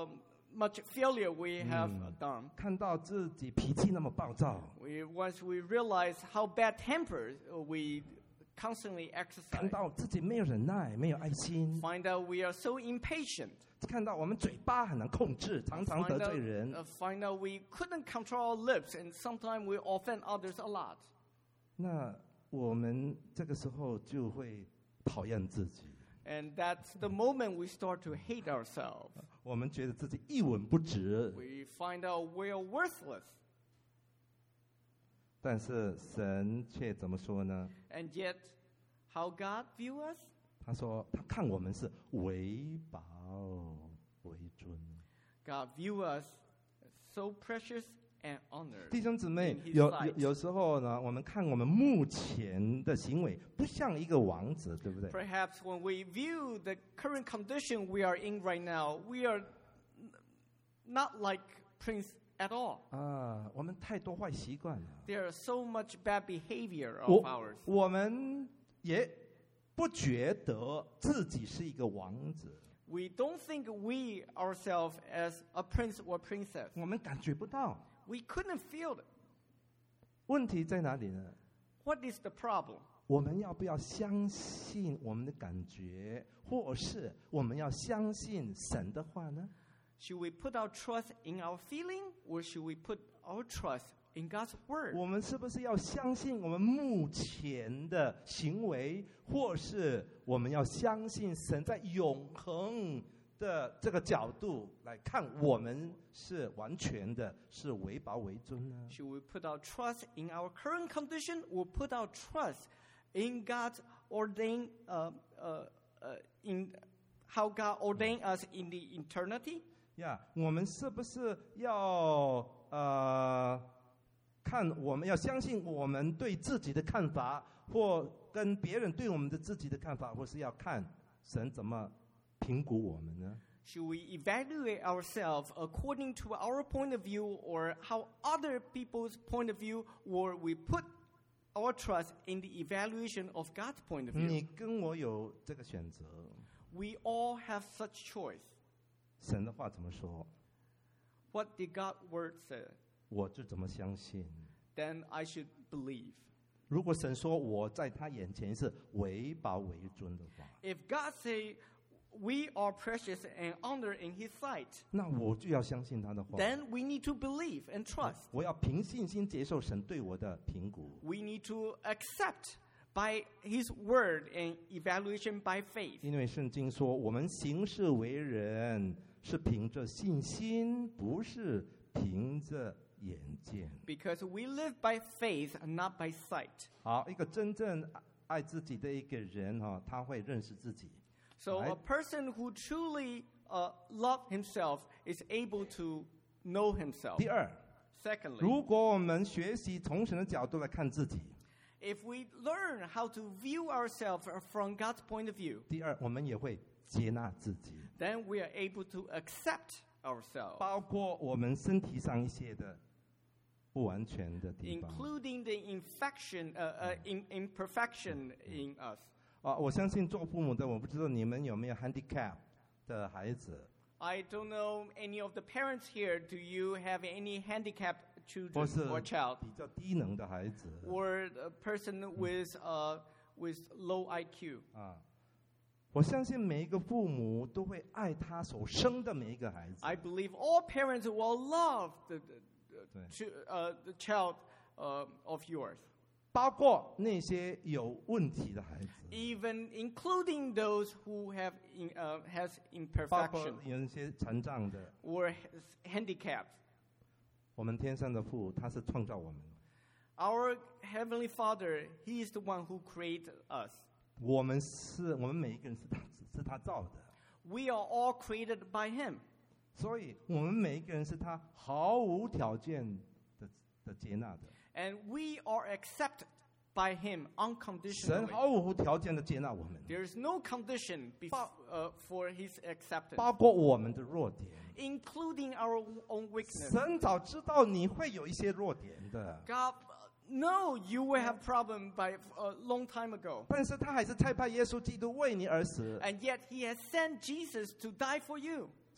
much failure we have uh, done. 看到自己脾气那么暴躁， We, once we realize how bad tempered we constantly 看 exercise, 到自己没有忍耐，没有爱心， find out we are so impatient, 看到我们嘴巴很难控制，常常 find 得 out, 罪人。 uh, find out we couldn't control our lips, and sometimes we offend others a lot. 那我们这个时候就会讨厌自己， And that's the moment we start to hate ourselves. 我们觉得自己一文不值。 We find out we are worthless. 但是神却怎么说呢？ And yet, how God view us? 他说他看我们是为宝为尊。 God view us as so precious and honored. 弟兄姊妹 In，his 有 sight. 有有时候呢，我们看我们目前的行为不像一个王子，对不对？ Perhaps when we view the current condition we are in right now, we are n- not like Prince at all. 啊，我们太多坏习惯了。 There are so much bad behavior of 我 ours. 我们也不觉得自己是一个王子， We don't think we ourselves as a prince or princess. 我们感觉不到。 We couldn't feel it. 问题在哪里呢？ What is the problem? 我们要不要相信我们的感觉，或是我们要相信神的话呢？ Should we put our trust in our feeling, or should we put our trust in God's word? 我们是不是要相信我们目前的行为，或是我们要相信神在永恒的这个角度来看，我们是完全的，是为宝为尊呢？ Should we put our trust in our current condition, or put our trust in God's ordained, uh, uh, uh, in how God ordained us in the eternity? 呀、yeah, 我们是不是要呃看？我们要相信我们对自己的看法，或跟别人对我们的自己的看法，或是要看神怎么评估我们呢？ Should we evaluate ourselves according to our point of view, or how other people's point of view, or we put our trust in the evaluation of God's point of 你 view? 跟我有这个选择， We all have such choice. 神的话怎么说， What did God's word say? 我就怎么相信。 Then I should believe. 如果神说我在他眼前是为宝为尊的话， If God say we are precious and honored in His sight, 那我就要相信他的话。 then we need to believe and trust. 我要凭信心接受神对我的评估。 We need to accept by His word and evaluation by faith. 因为圣经说，我们行事为人是凭着信心，不是凭着眼见。 Because we live by faith and not by sight. 好，一个真正爱自己的一个人哈、哦，他会认识自己。 So a Right. person who truly uh, loves himself is able to know himself. 第二， Secondly, 如果我们学习从神的角度来看自己， if we learn how to view ourselves from God's point of view, 第二，我们也会接纳自己， then we are able to accept ourselves, 包括我们身体上一些的不完全的地方。 including the infection, uh, uh, in, imperfection in us. 啊，我相信做父母的，我不知道你们有没有 handicap 的孩子， I don't know any of the parents here. Do you have any handicapped 或 children 是 or child, 比较低能的孩子 or a person with uh, with low I Q? 啊。我相信每一个父母都会爱他所生的每一个孩子。 I believe all parents will love the the, the, chi- uh, the child uh, of yours, 包括那些有问题的孩子， even including those who have in, uh, has 包括 imperfection 有一些残障的。 or has handicaps. 我们天上的父，他是创造我们， Our heavenly Father, He is the one who created us. 我们是我们每一个人是他是他造的， We are all created by Him. 所以我们每一个人是他毫无条件的的接纳的。 And we are accepted by Him 神 unconditionally. 毫无条件的接纳我们， There is no condition before, uh, for His acceptance, 包括我们的弱点。 including our own weakness. 神早知道你会有一些弱点的， God, no, you will have problem by a long time ago. 但是他还是差派耶稣基督为你而死。 And yet He has sent Jesus to die for you.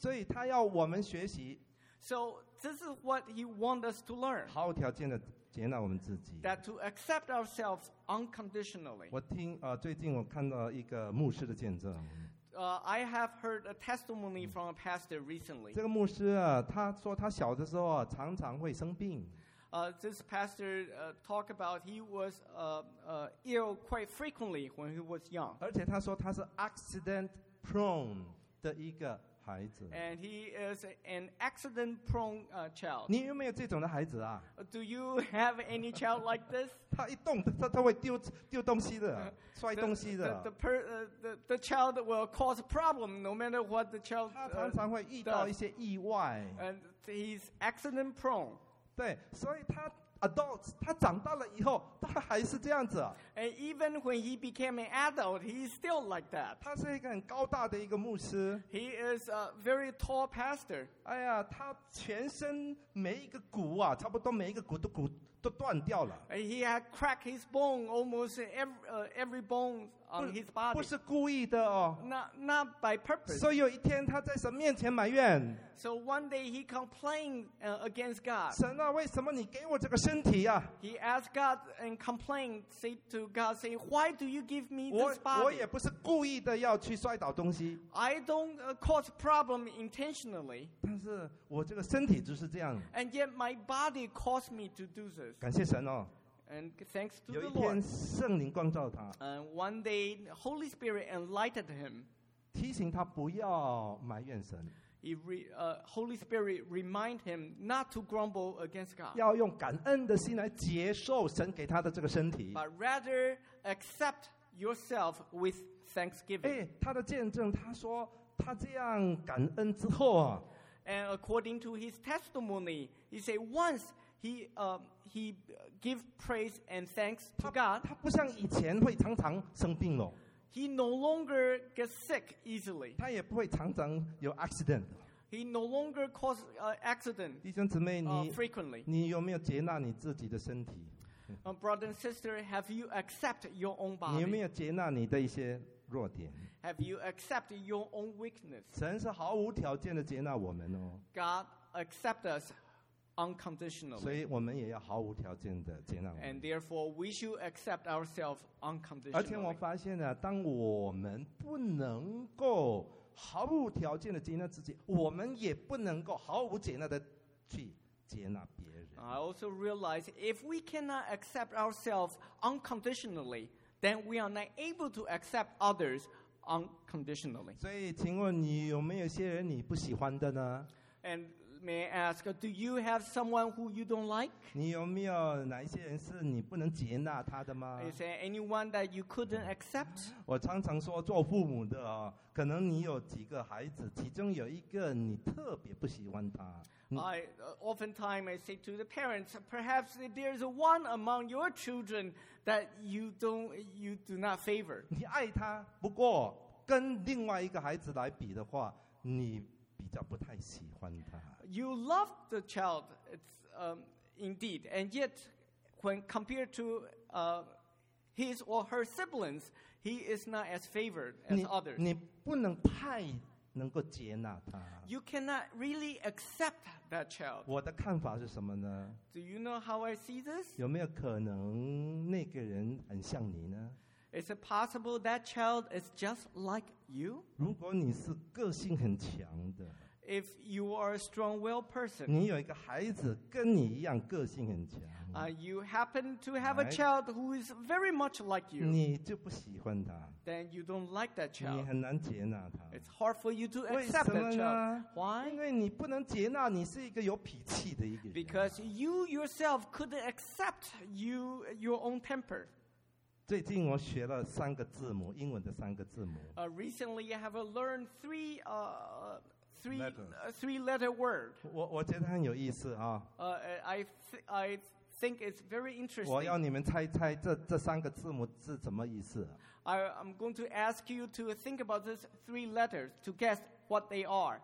所以他要我们学习 So this is what he wants us to learn. 毫无条件的接纳我们自己。 That to accept ourselves unconditionally. 我听呃，最近我看到一个牧师的见证， Uh, I have heard a testimony from a pastor recently. 这个牧师啊，他说他小的时候啊，常常会生病， Uh, this pastor uh, talked about he was uh, uh, ill quite frequently when he was young. 而且他说他是 accident prone 的一个孩子。 And he is an accident-prone uh, child. 你有没有这种的孩子啊？ Uh, Do you have any child like this? 他一动，他他会丢丢东西的，摔 The, 东西 the, 的 the, per, uh, the, the child will cause a problem no matter what the child 他 uh, 常常会遇到一些意外。 and he's accident-prone. 对，所以他 adults 他长大了以后，他还是这样子啊。 And even when he became an adult, he's still like that. 他是一个很高大的一个牧师。 He is a very tall pastor. 哎呀，他全身每一个骨啊，差不多每一个骨都骨都断掉了。 And he had cracked his bone, almost every, uh, every bone on his 不 body. 是故意的哦。 Not, not by purpose. 所以有一天他在神面前埋怨 So one day he complained uh, against God. 神啊，为什么你给我这个身体啊？ He asked God and complained, say to God, say, why do you give me 我 this 我 body? 也不是故意的要去摔倒东西， I don't uh, cause problem intentionally, 但是我这个身体就是这样。 and yet my body caused me to do this. 感谢神哦， And thanks to 有 the 一天 Lord. 圣灵光照他， And one day, the Holy Spirit enlightened him. 提醒他不要埋怨神， He re, uh, Holy Spirit remind him not to grumble against God, 要用感恩的心来接受神给他的这个身体。 but rather accept yourself with thanksgiving. 哎，他的见证，他说他这样感恩之后啊， And according to his testimony, he said once he uh, he give praise and thanks to 他 God, 他不像以前会常常生病了， he no longer gets sick easily. 他也不会常常有 accident。 He no longer causes uh, accident 弟兄姊妹， uh, 你 frequently. 你有没有接纳你自己的身体？ Uh, brother and sister, have you accept your own 你有没 body? 有接纳你的一些弱点？ Have you accept your own weakness? 神是毫无条件的接纳我们哦， God accept us 所 unconditionally. 以我们也要毫无条件的接纳我 And 们。 therefore, we should accept ourselves 而且我 unconditionally. 发现呢，当我们不能够毫无条件的接纳自己，我们也不能够毫无接纳的去接纳别人。 I also realize if we cannot accept ourselves unconditionally, then we are not able to accept others unconditionally. 所以，请问你有没有些人你不喜欢的呢？ And may I ask, do you have someone who you don't like? 你有没有哪一些人是你不能接纳他的吗？ Is there anyone that you couldn't accept? 我常常说，做父母的啊，可能你有几个孩子，其中有一个你特别不喜欢他。 I uh, oftentimes I say to the parents, perhaps there's one among your children that you don't, you do not favor. 你爱他，不过跟另外一个孩子来比的话，你比较不太喜欢他。 You love the child, it's um, indeed, and yet when compared to uh, his or her siblings, he is not as favored as 你 others. 你不能太能够接纳他。 You cannot really accept that child. 我的看法是什么呢？ Do you know how I see this? 有没有可能那个人很像你呢？ Is it possible that child is just like you? 如果你是个性很强的， If you are a strong-willed person, 你有一个孩子跟你一样个性很强， uh, you happen to have a Right. child who is very much like you, 你就不喜欢他， then you don't like that 你 child. 很难接纳他。 It's hard for you to 为 accept 什么 that child. 呢？ Why? 因为你不能接纳你是一个有脾气的一个人。 Because you yourself couldn't accept you your own temper. 最近我学了三个字母，英文的三个字母。 Uh, recently, I have uh, learned three uh, three Letters. uh, three letter word. 我我觉得很有意思啊！ Uh, I th- I think it's very 我要 interesting. 你们猜猜这这三个字母是什么意思？ I, I'm going to ask you to think about these three letters to guess what they are.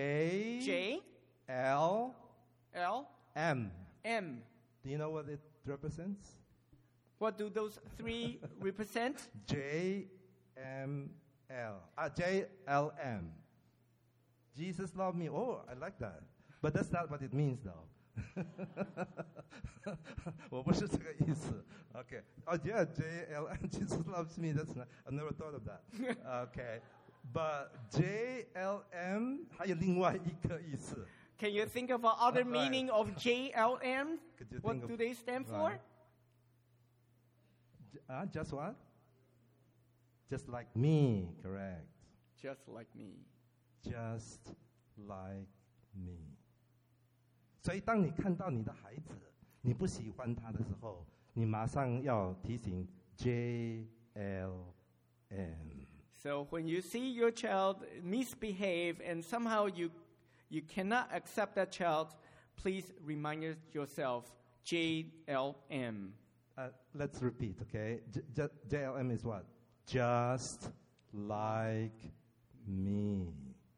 J J, L L, M. M. Do you know what it represents? What do those three represent? J M L 啊 J L M Jesus loved me. Oh, I like that. But that's not what it means, though. 我不是这个意思。Okay. Oh, yeah, J L M, Jesus loves me. That's not, I never thought of that. Okay. But J L M 还有另外一个意思。 Can you think of another Right. meaning of J L M? Could you What think of- do they stand for? Right. Uh, just what? Just like me, correct. Just like me. Just like me. 所以当你看到你的孩子，你不喜欢他的时候，你马上要提醒 J L M。 So when you see your child misbehave and somehow you you cannot accept that child, please remind yourself J L M. Uh, let's repeat, okay? J- J- JLM is what? Just like me.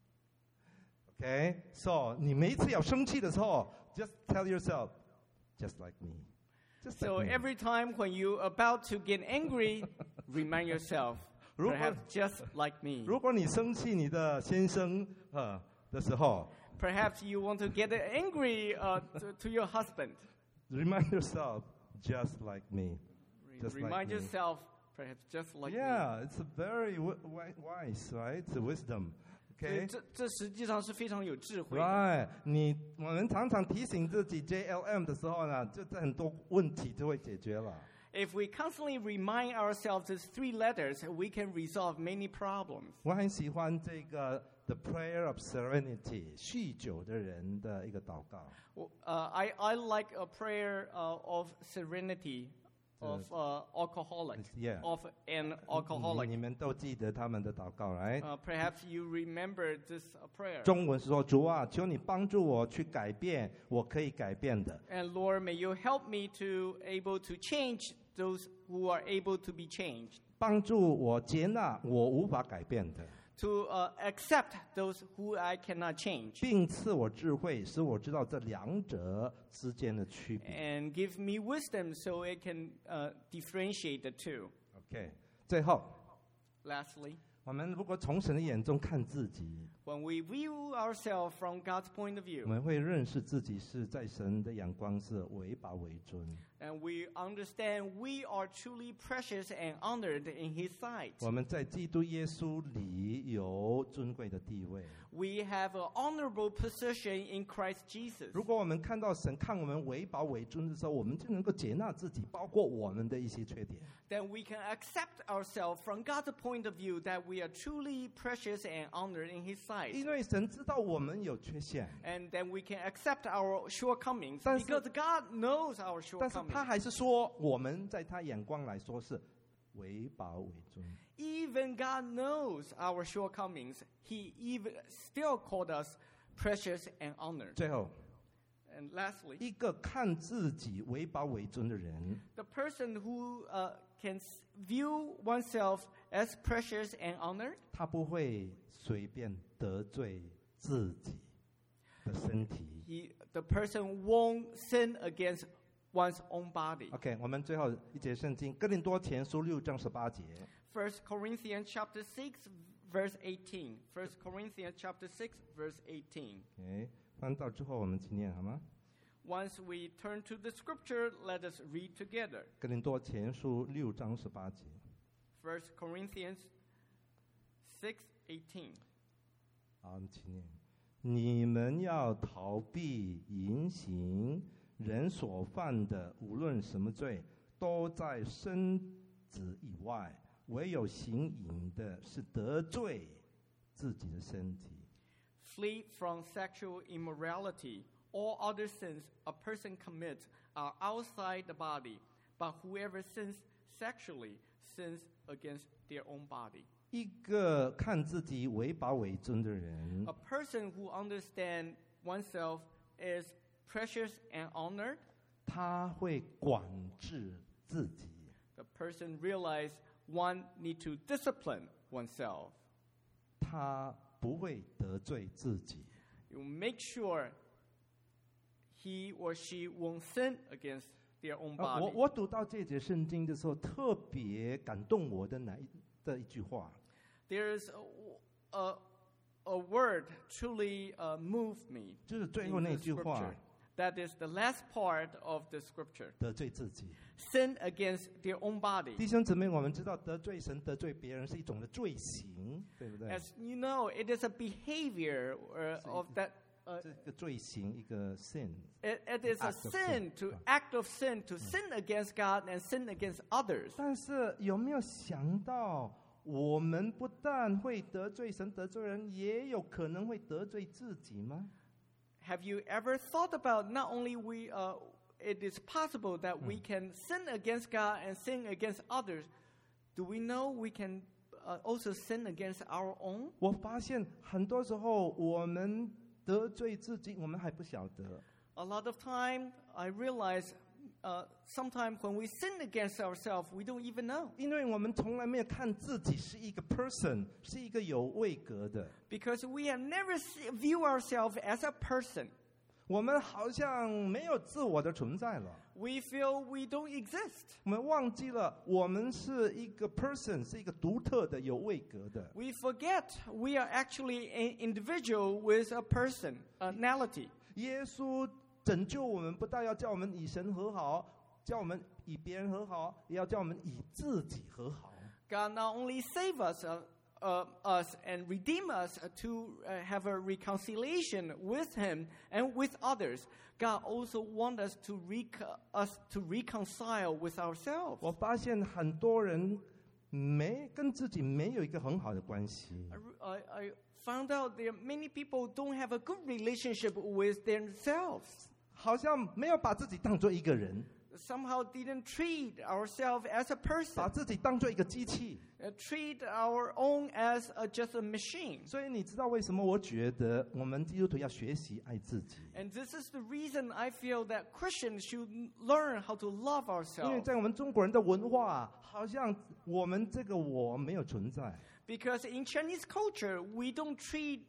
Okay? So, 你每一次有生气的时候 just tell yourself, just like me. Just So like me. every time when you're about to get angry, remind yourself, 如果- perhaps just like me. 如果你生气你的先生呃的时候 Perhaps you want to get angry uh, to, to your husband. remind yourself, just like me. Just like Remind me. yourself, perhaps just like me. Yeah, it's a very w- wi- wise, right? It's a wisdom. 所以 Okay? 这这实际上是非常有智慧的。 Right，你我们常常提醒自己 J L M 的时候呢，就这很多问题就会解决了。 If we constantly remind ourselves these three letters, we can resolve many problems. 我很喜欢这个 The Prayer of Serenity， 酗酒的人的一个祷告。 Well, Uh, I, I like a prayer uh, of serenity of uh, alcoholic, Yeah. of an 你 alcoholic. 你们都记得他们的祷告 ，right？ Uh, perhaps you remember this uh, prayer. 中文是说：“主啊，求你帮助我去改变我可以改变的， And Lord, may you help me to able to change those who are able to be changed, 帮助我接纳我无法改变的， to uh, accept those who I cannot change, 并赐我智慧，使我知道这两者之间的区别。” and give me wisdom so it can uh, differentiate the two. OK， 最后。 Lastly, 我们如果从神的眼中看自己， when we view ourselves from God's point of 我 view, 们会认识自己是在神的眼光是为宝为尊。 and we understand we are truly precious and honored in His sight. 我们在基督耶稣里有尊贵的地位。 We have an honorable position in Christ Jesus. 如果我们看到神看我们为宝为尊的时候，我们就能够接纳自己，包括我们的一些缺点。 Then we can accept ourselves from God's point of view that we are truly precious and honored in His sight. 因为神知道我们有缺陷， And then we can accept our shortcomings 但是- because God knows our 但是他 shortcomings. 还是说我们在他眼光来说是为宝为尊。 Even God knows our shortcomings. He even still called us precious and honored. 最后， And lastly, 一个看自己为宝为尊的人， the person who uh, can s- view oneself as precious and honored, 他不会随便得罪自己的身体。 he, the person won't sin against one's own body. OK， 我们最后一节圣经，哥林多前书六章十八节。 First Corinthians chapter six, verse eighteen. First Corinthians chapter six, verse eighteen. OK， 翻到之后我们一起念好吗？ Once we turn to the scripture, let us read together. 哥林多前书六章十八节。 First Corinthians six, eighteen. 好，我们一起念。你们要逃避淫行，人所犯的无论什么罪，都在身子以外。唯有行淫的是得罪自己的身体。 Flee from sexual immorality. All other sins a person commits are outside the body, but whoever sins sexually sins against their own body. 一个看自己为宝为尊的人 A，person who understands oneself is precious and honored, 他会管制自己。 the person realizes one need to discipline oneself. 他不会得罪自己。 You make sure he or she won't sin against their own 呃我 body. 我读到这节圣经的时候，特别感动我的哪一的一句话？ There is a, a, a word truly uh, moved me 就是最后 in 那 the 句话 scripture. That is the last part of the scripture. 得罪自己。 Sin against their own body. 弟兄姊妹，我们知道得罪神、得罪别人是一种的罪行，对不对？ As you know, it is a behavior uh, of that. Uh, 这个罪行一个 sin。 it, it is a Act of sin sin. to act of sin, to sin against God and sin against others. 但是有没有想到，我们不但会得罪神、得罪人，也有可能会得罪自己吗？ Have you ever thought about not only we, uh, it is possible that we can sin against God and sin against others, do we know we can uh, also sin against our own? 我发现很多时候我们得罪自己，我们还不晓得。 A lot of time, I realize uh, sometimes when we sin against ourselves, we don't even know. 因为我们从来没有看自己是一个 person， 是一个有位格的。 Because we have never see, view ourselves as a person. 我们好像没有自我的存在了。 We feel we don't exist. 我们忘记了，我们是一个 person， 是一个独特的、有位格的。 We forget we are actually an individual with a personality. 耶稣拯救我们，不但要叫我们与神和好，叫我们与别人和好，也要叫我们与自己和好。 God not only save us, uh, uh, us and redeem us uh, to uh, have a reconciliation with Him and with others. God also wants us to rec- us to reconcile with ourselves. 我发现很多人没跟自己没有一个很好的关系。 I, I, I found out that many people don't have a good relationship with themselves. 好像没有把自己当做一个人， Somehow didn't treat ourselves as a 把 person, 自己当做一个机器。 uh, treat our own as a, just a machine. 所以你知道为什么我觉得我们基督徒要学习爱自己？ And this is the reason I feel that Christians should learn how to love 因为 ourselves. 在我们中国人的文化，好像我们这个我没有存在。 Because in Chinese culture, we don't treat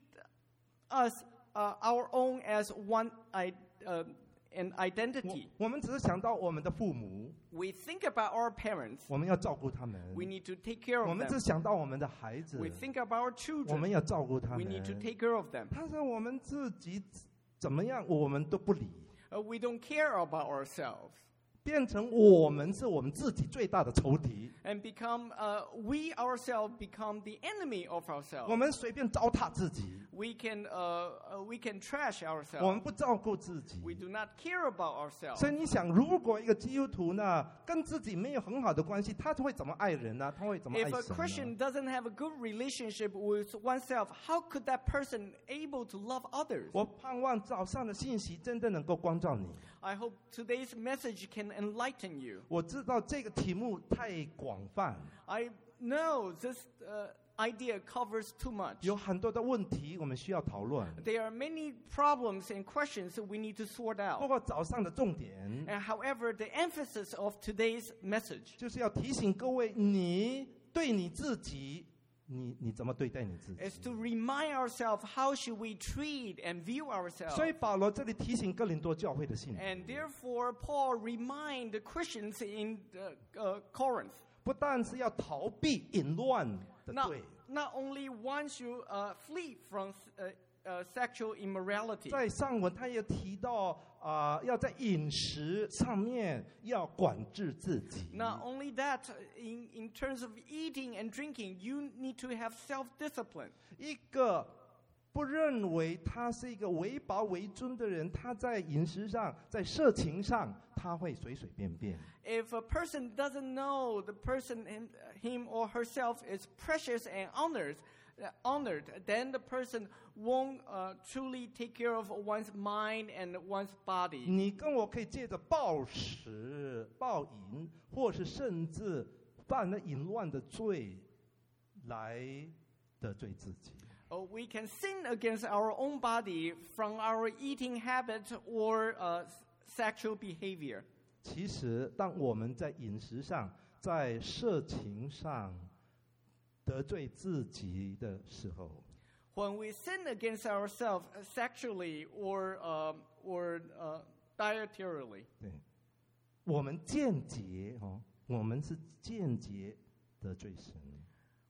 us, uh, our own as one, I, uh, an 我 identity. 我们只是想到我们的父母， We think about our parents. 我们要照顾他们； We need to take care 我 of 们只 them. 想到我们的孩子， We think about our 我们 children. 要照顾他 We 们。 need to take care of them. 但是我们自己怎么样，我们都不理， Uh, we don't care about ourselves. 变成我们是我们自己最大的仇敌。 And become, uh, we ourselves become the enemy of 我 ourselves. 们随便糟蹋自己， We can, uh, uh, we can trash 我们 ourselves. 不照顾自己。 We do not care about ourselves. 所以你想，如果一个基督徒呢，跟自己没有很好的关系，他会怎么爱人呢？他会怎么爱 If a 神 Christian 呢？ doesn't have a good relationship with oneself, how could that person able to love others? 我盼望早上的信息真的能够光照你。 I hope today's message can enlighten you. 我知道这个题目太广泛， I know this uh, idea covers too much. 有很多的问题我们需要讨论。 There are many problems and questions that we need to sort 不 out. 过早上的重点 And however, the emphasis of today's message 就是要提醒各位，你对你自己，你你怎么对待你自己？ is to remind ourselves how should we treat and view ourselves. 所以保罗这里提醒哥林多教会的信徒， And therefore, Paul remind the Christians in uh, uh, Corinth, 不但是要逃避淫乱的 not, 罪， not only once you uh, flee from uh, uh, sexual immorality, 在上文他也提到啊、要在饮食上面要管制自己。 not only that, in, in terms of eating and drinking, you need to have self-discipline. 一个不认为他是一个为宝为尊的人，他在饮食上、在色情上，他会随随便便。 If a person doesn't know the person, him, him or herself is precious and honored, uh, honored, then the person won't uh, truly take care of one's mind and one's body. 你跟我可以借着暴食、暴饮，或是甚至犯了淫乱的罪，来得罪自己。 Uh, we can sin against our own body from our eating habit or uh, s- sexual behavior. 其实，当我们在饮食上、在色情上得罪自己的时候， When we sin against ourselves sexually or, uh, or uh, dietarily, 对，我们间接哦，我们是间接得罪神。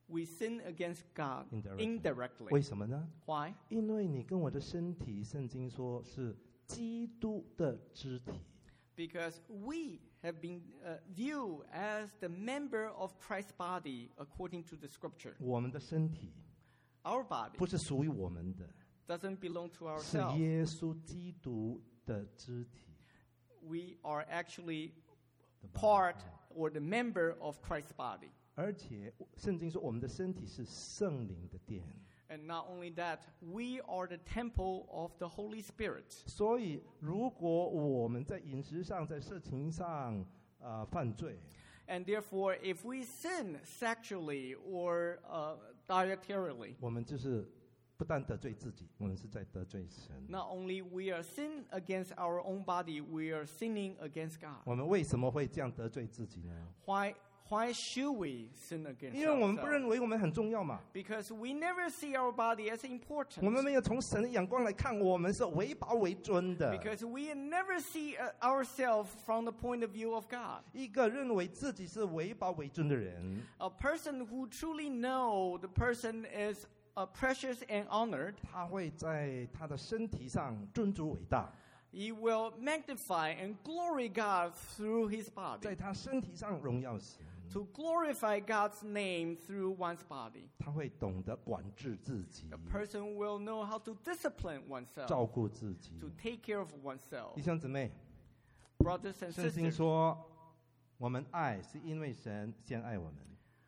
we sin against God Indirectly. indirectly. 为什么呢？ Why? 因为你跟我的身体，圣经说是基督的肢体。 Because we have been uh, viewed as the member of Christ's body according to the scripture. 我们的身体 Our body 不是属于我们的， doesn't belong to 是 ourselves. 耶稣基督的肢体。 We are actually The body. part or the member of Christ's body. 而且圣经说，我们的身体是圣灵的殿。 And not only that, we are the temple of the Holy Spirit. 所以，如果我们在饮食上、在色情上呃犯罪， And therefore, if we sin sexually or uh, dietarily, 我们就是不但得罪自己，我们是在得罪神。 not only we are sin against our own body, we are sinning against God. 我们为什么会这样得罪自己呢？ Why, why should we sin against 因为我们不 ourselves? 认为我们很重要嘛。 Because we never see our body as 我们 important. 没有从神的眼光来看，我们是为宝为尊的。 Because we never see uh, ourselves from the point of view of God. 一个认为自己是为宝为尊的人， A person who truly know the person is uh, precious and honored, 他会在他的身体上尊主伟大， he will magnify and glory God through his 在 body. 他身体上荣耀神。 To glorify God's name through one's body. 他会懂得管制自己， A person will know how to discipline oneself, 照顾自己。 to take care of oneself. 弟兄姊妹， Brothers and 圣经 sisters, 说，我们爱是因为神先爱我们。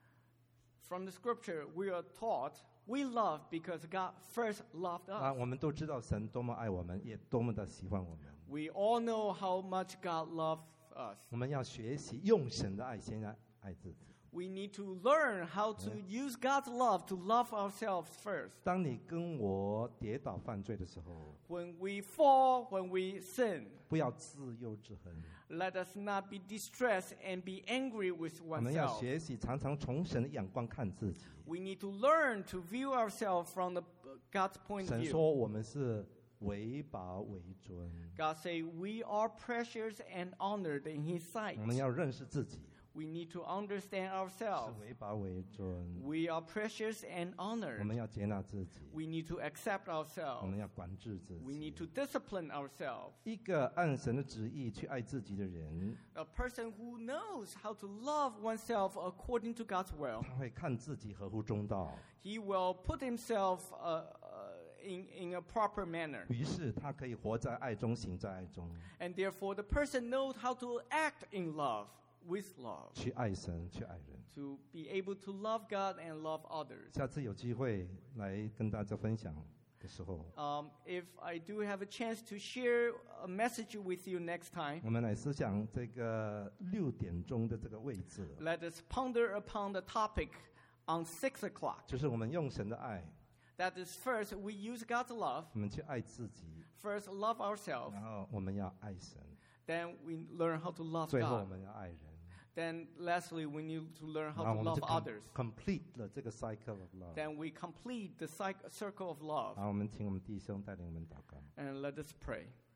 from the scripture we are taught we love because God first loved 啊， us. 我们都知道神多么爱我们，也多么的喜欢我们。 We all know how much God loves us. 我们要学习用神的爱先来爱自己。 We need to learn how to use God's love to love ourselves first. 当你跟我跌倒犯罪的时候， When we fall, when we sin, 不要自忧自恨。 let us not be distressed and be angry with 我们要 oneself. 学习常常从神的眼光看自己。 We need to learn to view ourselves from the God's point of 神 view. 说我们是为宝为尊， God say we are precious and honored in His sight. 我们要认识自己 We need to understand 是 ourselves. 为宝为尊， We are precious and 我 honored. 们要接纳自己， We need to accept 我 ourselves. 们要管制自 We 己 need。to discipline ourselves. 一个按神的旨意去爱自己的人， A person who knows how to love oneself according to God's will, 他会看自己合乎中道， he will put himself uh, uh, in, in a proper manner. 于是他可以活在爱中，行在爱中， And therefore, the person knows how to act in love, with love, 去爱神，去爱人。 to be able to love God and love others. 下次有机会来跟大家分享的时候， Um, if I do have a chance to share a message with you next time, 我们来思想这个六点钟的这个位置， let us ponder upon the topic on six o'clock. 就是我们用神的爱， That is, first, we use God's love. 我们去爱自己， First, love ourselves. 然后我们要爱神， Then we learn how to love 最后我 God. 们要爱人， Then, lastly, we need to learn 然 how 后 to 我们 love 就 others. complete 了这个 cycle of love。 Then we complete the cyc- circle of love. 好，我们请我们弟兄带领我们祷告。 And let us pray.